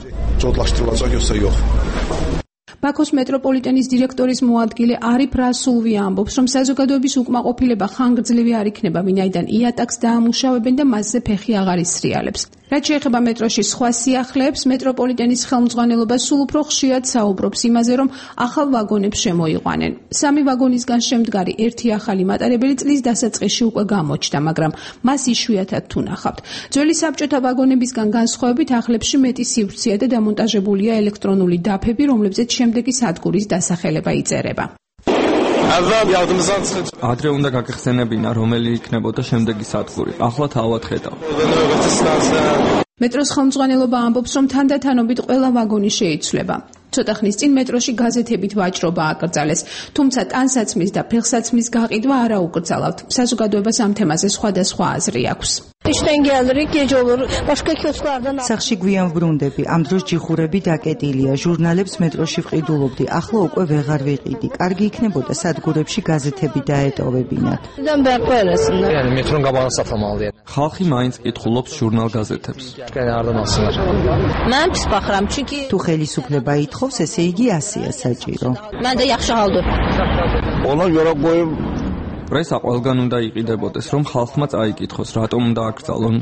ბაქოს მეტროპოლიტენის დირექტორის მოადგილე არიფ რასულვი ამბობს, რომ საზოგადოების უკმაყოფილება ხანგრძლივი არ იქნება, ვინაიდან იატაკს დაამუშავებენ და მასზე ფეხი აღარ ისრიალებს. რაც შეეხება მეტროში სხვა სიახლეებს, მეტროპოლიტენის ხელმძღვანელობა სულ უფრო ხშირად საუბრობს იმაზე, რომ ახალ ვაგონებს შემოიყვანენ. სამი ვაგონისგან შემდგარი ერთი ახალი მატარებელი წლის დასაწყისში უკვე გამოჩნდა, მაგრამ მას იშვიათად თუ ნახავთ. ძველი საბჭოთა ვაგონებისგან განსხვავებით, ახლებში მეტი სივრცეა და დამონტაჟებულია ელექტრონული დაფები, რომლებზეც შემდეგი სადგურის დასახელება იწერება. ადრე უნდა გაგეხსენებინა, რომელი იქნებოდა შემდეგი სადგური. ახლა თავად ხედავ. მეტროს ხელმძღვანელობა ამბობს, რომ თანდათანობით ყველა ვაგონი შეიცვლება. ცოტა ხნის წინ მეტროში გაზეთებით ვაჭრობა აკრძალეს, თუმცა ტანსაცმლის და ფეხსაცმლის გაყიდვა არ აუკრძალავთ. საზოგადოებას ამ თემაზე სხვადასხვა აზრი აქვს. სახში გვიან ვბრუნდები, ამ დროს ჯიხურები დაკეტილია, ჟურნალებს მეტროში ვყიდულობდი, ახლა უკვე ვეღარ ვიყიდი. კარგი იქნებოდა სადგურებში გაზეთები დაეტოვებინათ. ხალხი მაინც კითხულობს ჟურნალ გაზეთებს. თუ ხელისუფლება ითხოვს, ესე იგი ასია საჭირო. პრესა ყველგან უნდა იყიდებოდეს, რომ ხალხმა წაიკითხოს, რატომ უნდა აკრძალონ.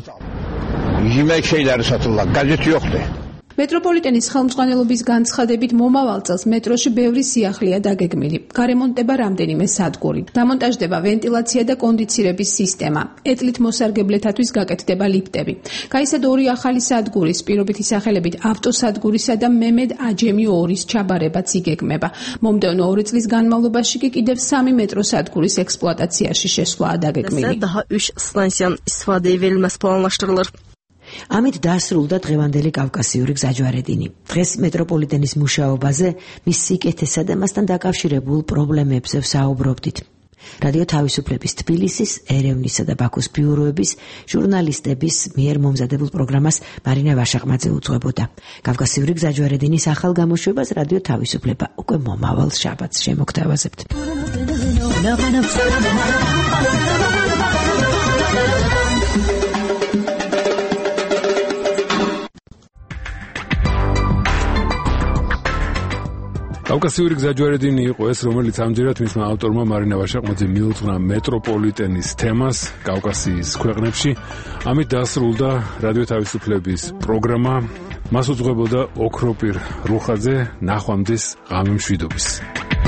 მეტროპოლიტენის ხელმძღვანელობის განცხადებით მომავალ წელს მეტროში ბევრი სიახლეა დაგეგმილი. გარემონტება რამდენიმე სადგური. დამონტაჟდება ვენტილაცია და კონდიცირების სისტემა. ეტლით მოსარგებლეთათვის გაკეთდება ლიფტები. გაიცად ორი ახალი სადგურის, პირობითი სახელებით ავტოსადგურისა და მემედ აჯემი ორის ჩაბარებაც იგეგმება. მომდევნო ორი წლის განმავლობაში კი კიდევ სამი მეტრო სადგურის ექსპლუატაციაში შესვლაა დაგეგმილი. ამით დასრულდა დღევანდელი კავკასიური გზაჯვარედინი. დღეს მეტროპოლიტენის მუშაობაზე, მის სიკეთესა და მასთან დაკავშირებულ პრობლემებზე ვსაუბრობდით. რადიო თავისუფლების თბილისის, ერევნისა და ბაქოს ბიუროების ჟურნალისტების მიერ მომზადებულ პროგრამას მარინა ვაშაყმაძე უძღვებოდა. კავკასიური გზაჯვარედინის ახალ გამოშვებას რადიო თავისუფლება უკვე მომავალ შაბათს შემოგთავაზებთ. კავკასიური გზაჯვარედინი იყო ეს, რომელიც ამჯერად მისმა ავტორმა მარინა ვაშაყმაძე მიუძღვნა მეტროპოლიტენის თემას კავკასიის ქვეყნებში. ამით დასრულდა რადიო თავისუფლების პროგრამა. მას უძღვებოდა ოქროპირ რუხაძე. ნახვამდის ღამე მშვიდობის.